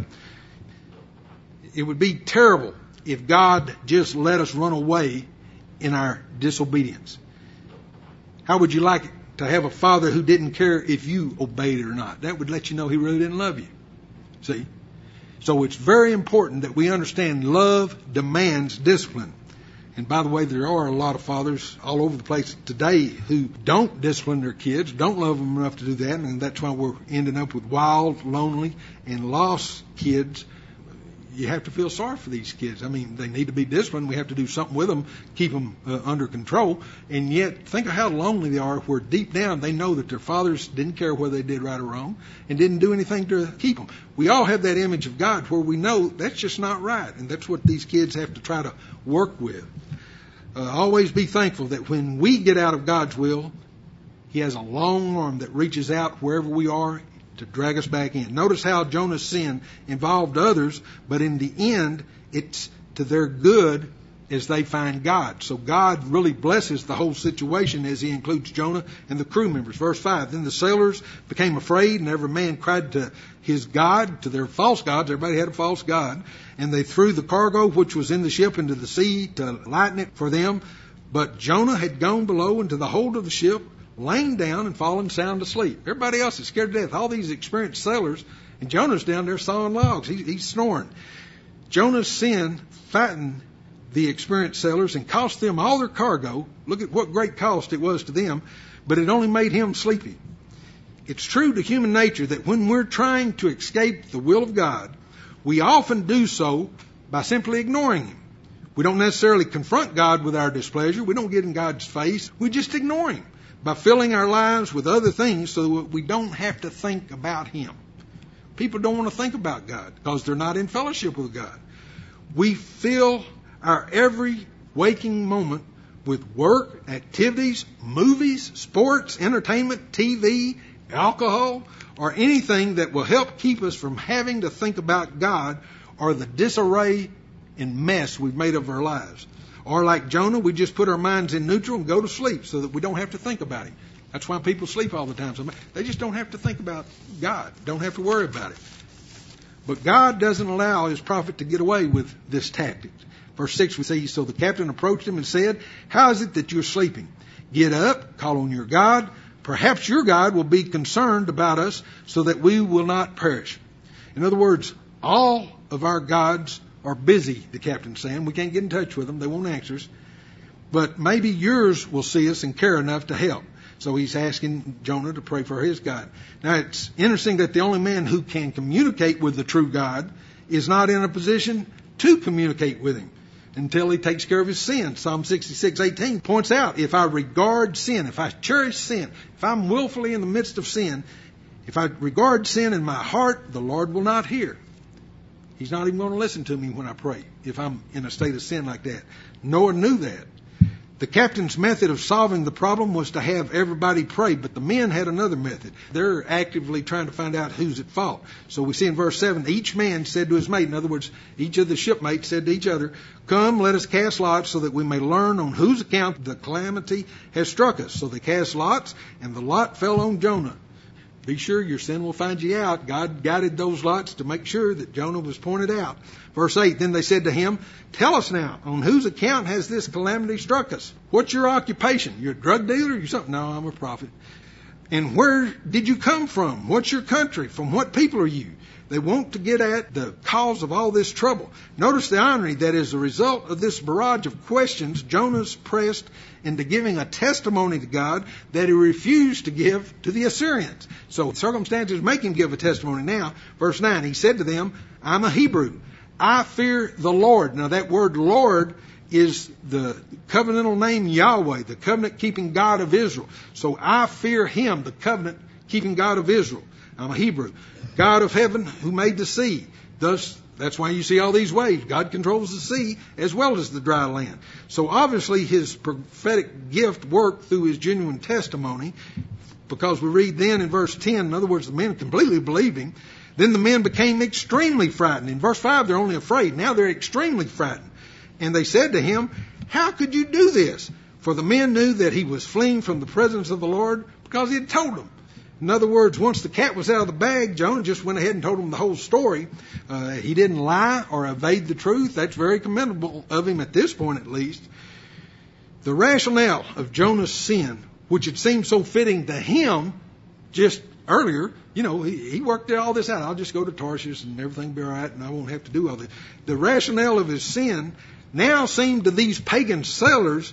It would be terrible if God just let us run away in our disobedience. How would you like it to have a father who didn't care if you obeyed it or not? That would let you know He really didn't love you. See? So it's very important that we understand love demands discipline. And by the way, there are a lot of fathers all over the place today who don't discipline their kids, don't love them enough to do that, and that's why we're ending up with wild, lonely, and lost kids. You have to feel sorry for these kids. I mean, they need to be disciplined. We have to do something with them, keep them under control. And yet, think of how lonely they are, where deep down they know that their fathers didn't care whether they did right or wrong and didn't do anything to keep them. We all have that image of God where we know that's just not right. And that's what these kids have to try to work with. Always be thankful that when we get out of God's will, He has a long arm that reaches out wherever we are to drag us back in. Notice how Jonah's sin involved others, but in the end, it's to their good as they find God. So God really blesses the whole situation as He includes Jonah and the crew members. Verse 5, then the sailors became afraid, and every man cried to his God, to their false gods. Everybody had a false god. And they threw the cargo which was in the ship into the sea to lighten it for them. But Jonah had gone below into the hold of the ship, lain down and fallen sound asleep. Everybody else is scared to death. All these experienced sailors, and Jonah's down there sawing logs. He's snoring. Jonah's sin frightened the experienced sailors and cost them all their cargo. Look at what great cost it was to them, but it only made him sleepy. It's true to human nature that when we're trying to escape the will of God, we often do so by simply ignoring Him. We don't necessarily confront God with our displeasure. We don't get in God's face. We just ignore Him. by filling our lives with other things so that we don't have to think about Him. People don't want to think about God because they're not in fellowship with God. We fill our every waking moment with work, activities, movies, sports, entertainment, TV, alcohol, or anything that will help keep us from having to think about God or the disarray and mess we've made of our lives. Or like Jonah, we just put our minds in neutral and go to sleep so that we don't have to think about Him. That's why people sleep all the time. So they just don't have to think about God, don't have to worry about it. But God doesn't allow His prophet to get away with this tactic. Verse 6 we see, so the captain approached him and said, how is it that you're sleeping? Get up, call on your God. Perhaps your God will be concerned about us so that we will not perish. In other words, all of our gods are busy, the captain's saying. We can't get in touch with them. They won't answer us. But maybe yours will see us and care enough to help. So he's asking Jonah to pray for his God. Now, it's interesting that the only man who can communicate with the true God is not in a position to communicate with Him until he takes care of his sin. Psalm 66:18 points out, if I regard sin, if I cherish sin, if I'm willfully in the midst of sin, if I regard sin in my heart, the Lord will not hear. He's not even going to listen to me when I pray if I'm in a state of sin like that. Noah knew that. The captain's method of solving the problem was to have everybody pray, but the men had another method. They're actively trying to find out who's at fault. So we see in verse 7, each man said to his mate, in other words, each of the shipmates said to each other, come, let us cast lots so that we may learn on whose account the calamity has struck us. So they cast lots, and the lot fell on Jonah. Be sure your sin will find you out. God guided those lots to make sure that Jonah was pointed out. Verse 8, then they said to him, tell us now, on whose account has this calamity struck us? What's your occupation? You're a drug dealer? You're something? No, I'm a prophet. And where did you come from? What's your country? From what people are you? They want to get at the cause of all this trouble. Notice the irony that as a result of this barrage of questions, Jonah's pressed into giving a testimony to God that he refused to give to the Assyrians. So circumstances make him give a testimony now. Verse 9, he said to them, I'm a Hebrew. I fear the Lord. Now that word Lord is the covenantal name Yahweh, the covenant-keeping God of Israel. So I fear Him, the covenant-keeping God of Israel. I'm a Hebrew. God of heaven who made the sea. Thus, that's why you see all these waves. God controls the sea as well as the dry land. So obviously his prophetic gift worked through his genuine testimony, because we read then in verse 10, in other words, the men completely believed him. Then the men became extremely frightened. In verse 5, they're only afraid. Now they're extremely frightened. And they said to him, how could you do this? For the men knew that he was fleeing from the presence of the Lord because he had told them. In other words, once the cat was out of the bag, Jonah just went ahead and told them the whole story. He didn't lie or evade the truth. That's very commendable of him at this point, at least. The rationale of Jonah's sin, which had seemed so fitting to him just earlier, he worked all this out. I'll just go to Tarshish and everything will be all right and I won't have to do all this. The rationale of his sin now seemed to these pagan sailors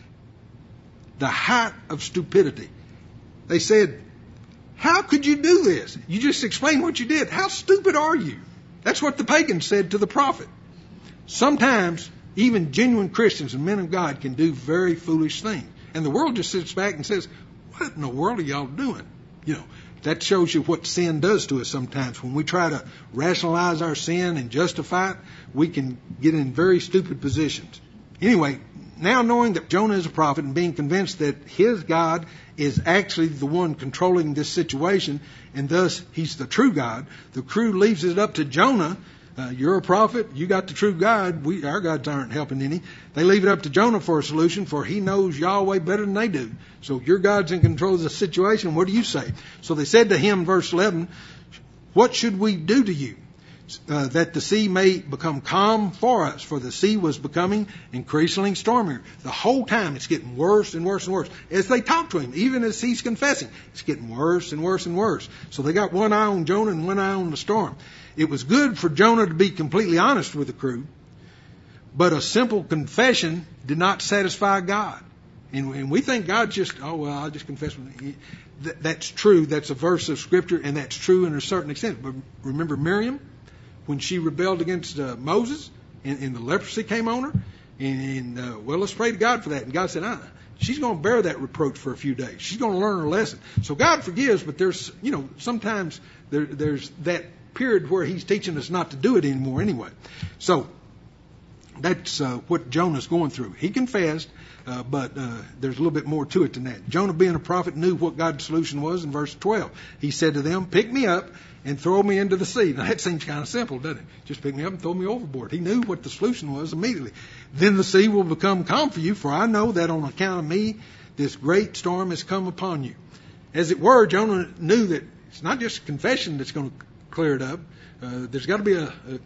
the height of stupidity. They said, how could you do this? You just explained what you did. How stupid are you? That's what the pagans said to the prophet. Sometimes even genuine Christians and men of God can do very foolish things. And the world just sits back and says, what in the world are y'all doing? That shows you what sin does to us sometimes. When we try to rationalize our sin and justify it, we can get in very stupid positions. Anyway, now knowing that Jonah is a prophet and being convinced that his God is actually the one controlling this situation, and thus he's the true God, the crew leaves it up to Jonah. You're a prophet, you got the true God, our gods aren't helping any. They leave it up to Jonah for a solution, for he knows Yahweh better than they do. So your God's in control of the situation, what do you say? So they said to him, verse 11, what should we do to you? That the sea may become calm for us, for the sea was becoming increasingly stormier. The whole time it's getting worse and worse and worse. As they talk to him, even as he's confessing, it's getting worse and worse and worse. So they got one eye on Jonah and one eye on the storm. It was good for Jonah to be completely honest with the crew, but a simple confession did not satisfy God. And we think God just, I'll just confess. That's true. That's a verse of Scripture, and that's true in a certain extent. But remember Miriam? When she rebelled against Moses and the leprosy came on her, and let's pray to God for that. And God said, she's going to bear that reproach for a few days. She's going to learn her lesson. So God forgives, but there's, sometimes there's that period where he's teaching us not to do it anymore anyway. So that's what Jonah's going through. He confessed, but there's a little bit more to it than that. Jonah, being a prophet, knew what God's solution was in verse 12. He said to them, pick me up and throw me into the sea. Now that seems kind of simple, doesn't it? Just pick me up and throw me overboard. He knew what the solution was immediately. Then the sea will become calm for you, for I know that on account of me, this great storm has come upon you. As it were, Jonah knew that it's not just confession that's going to clear it up. There's got to be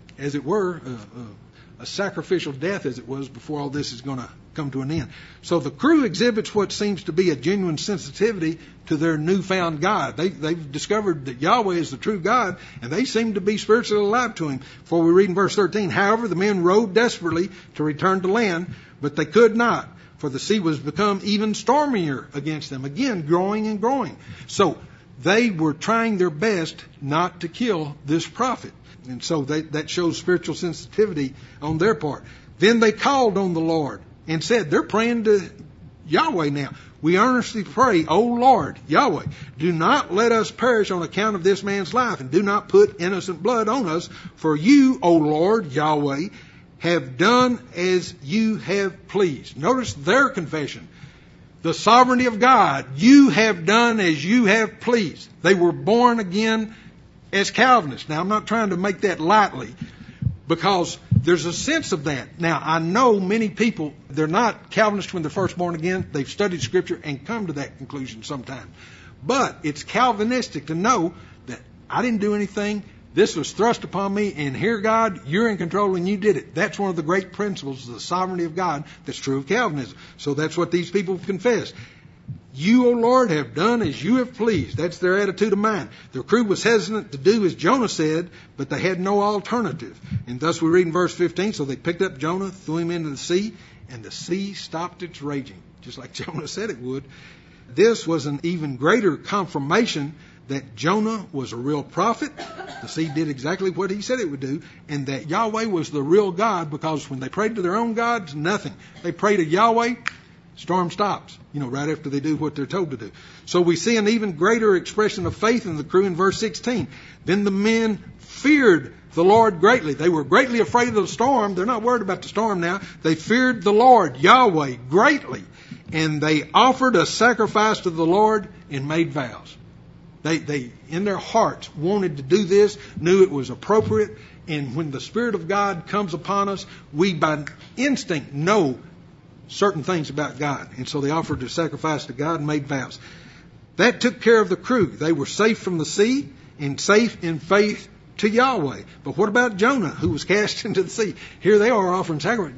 a sacrificial death, as it was, before all this is going to come to an end. So the crew exhibits what seems to be a genuine sensitivity to their newfound God. They've discovered that Yahweh is the true God, and they seem to be spiritually alive to him. For we read in verse 13, however, the men rowed desperately to return to land, but they could not, for the sea was become even stormier against them, again growing and growing. So they were trying their best not to kill this prophet. And so that shows spiritual sensitivity on their part. Then they called on the Lord and said, they're praying to Yahweh now. We earnestly pray, O Lord, Yahweh, do not let us perish on account of this man's life, and do not put innocent blood on us. For you, O Lord, Yahweh, have done as you have pleased. Notice their confession. The sovereignty of God, you have done as you have pleased. They were born again as Calvinists. Now, I'm not trying to make that lightly, because there's a sense of that. Now, I know many people, they're not Calvinists when they're first born again. They've studied Scripture and come to that conclusion sometime. But it's Calvinistic to know that I didn't do anything. This was thrust upon me, and here, God, you're in control and you did it. That's one of the great principles of the sovereignty of God that's true of Calvinism. So that's what these people confess. You, O Lord, have done as you have pleased. That's their attitude of mind. The crew was hesitant to do as Jonah said, but they had no alternative. And thus we read in verse 15, so they picked up Jonah, threw him into the sea, and the sea stopped its raging, just like Jonah said it would. This was an even greater confirmation that Jonah was a real prophet. The sea did exactly what he said it would do, and that Yahweh was the real God, because when they prayed to their own gods, nothing. They pray to Yahweh, storm stops, right after they do what they're told to do. So we see an even greater expression of faith in the crew in verse 16. Then the men feared the Lord greatly. They were greatly afraid of the storm. They're not worried about the storm now. They feared the Lord, Yahweh, greatly. And they offered a sacrifice to the Lord and made vows. They in their hearts wanted to do this, knew it was appropriate. And when the Spirit of God comes upon us, we by instinct know certain things about God. And so they offered a sacrifice to God and made vows. That took care of the crew. They were safe from the sea and safe in faith to Yahweh. But what about Jonah, who was cast into the sea? Here they are offering sacrifice.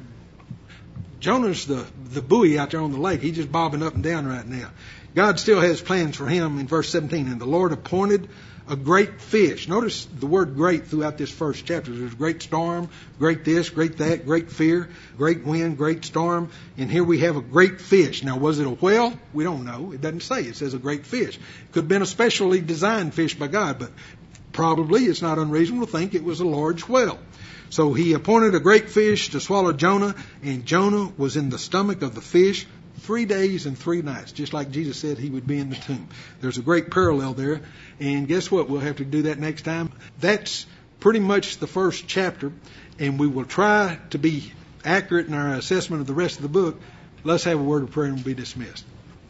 Jonah's the buoy out there on the lake. He's just bobbing up and down right now. God still has plans for him in verse 17. And the Lord appointed a great fish. Notice the word great throughout this first chapter. There's great storm, great this, great that, great fear, great wind, great storm. And here we have a great fish. Now, was it a whale? We don't know. It doesn't say. It says a great fish. Could have been a specially designed fish by God, but probably it's not unreasonable to think it was a large whale. So he appointed a great fish to swallow Jonah, and Jonah was in the stomach of the fish 3 days and 3 nights, just like Jesus said he would be in the tomb. There's a great parallel there. And guess what? We'll have to do that next time. That's pretty much the first chapter, and we will try to be accurate in our assessment of the rest of the book. Let's have a word of prayer and we'll be dismissed.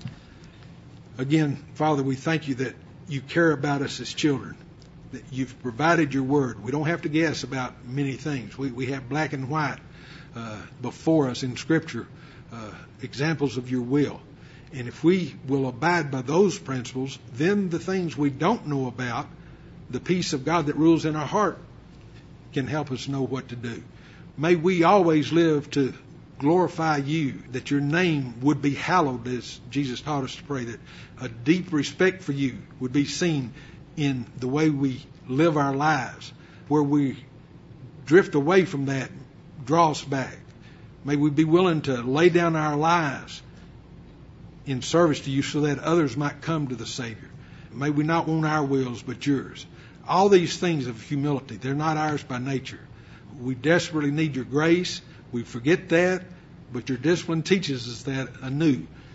Again, Father, we thank you that you care about us as children, that you've provided your word. We don't have to guess about many things. We have black and white before us in Scripture, examples of your will. And if we will abide by those principles, then the things we don't know about, the peace of God that rules in our heart, can help us know what to do. May we always live to glorify you, that your name would be hallowed, as Jesus taught us to pray, that a deep respect for you would be seen in the way we live our lives. Where we drift away from that, draw us back. May we be willing to lay down our lives in service to you so that others might come to the Savior. May we not want our wills but yours. All these things of humility, they're not ours by nature. We desperately need your grace. We forget that, but your discipline teaches us that anew.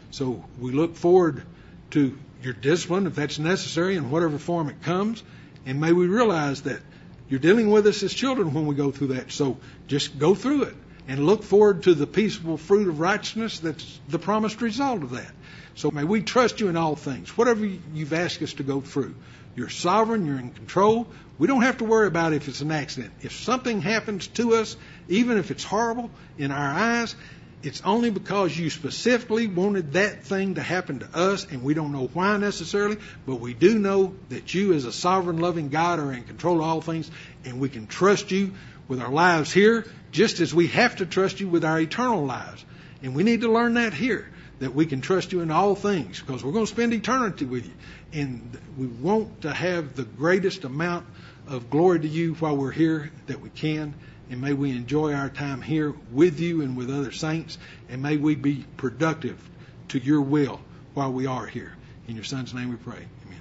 So we look forward to your discipline, if that's necessary, in whatever form it comes. And may we realize that you're dealing with us as children when we go through that. So just go through it and look forward to the peaceable fruit of righteousness that's the promised result of that. So may we trust you in all things, whatever you've asked us to go through. You're sovereign, you're in control. We don't have to worry about if it's an accident. If something happens to us, even if it's horrible in our eyes, it's only because you specifically wanted that thing to happen to us, and we don't know why necessarily, but we do know that you as a sovereign, loving God are in control of all things, and we can trust you with our lives here, just as we have to trust you with our eternal lives. And we need to learn that here, that we can trust you in all things, because we're going to spend eternity with you. And we want to have the greatest amount of glory to you while we're here that we can. And may we enjoy our time here with you and with other saints. And may we be productive to your will while we are here. In your Son's name we pray. Amen.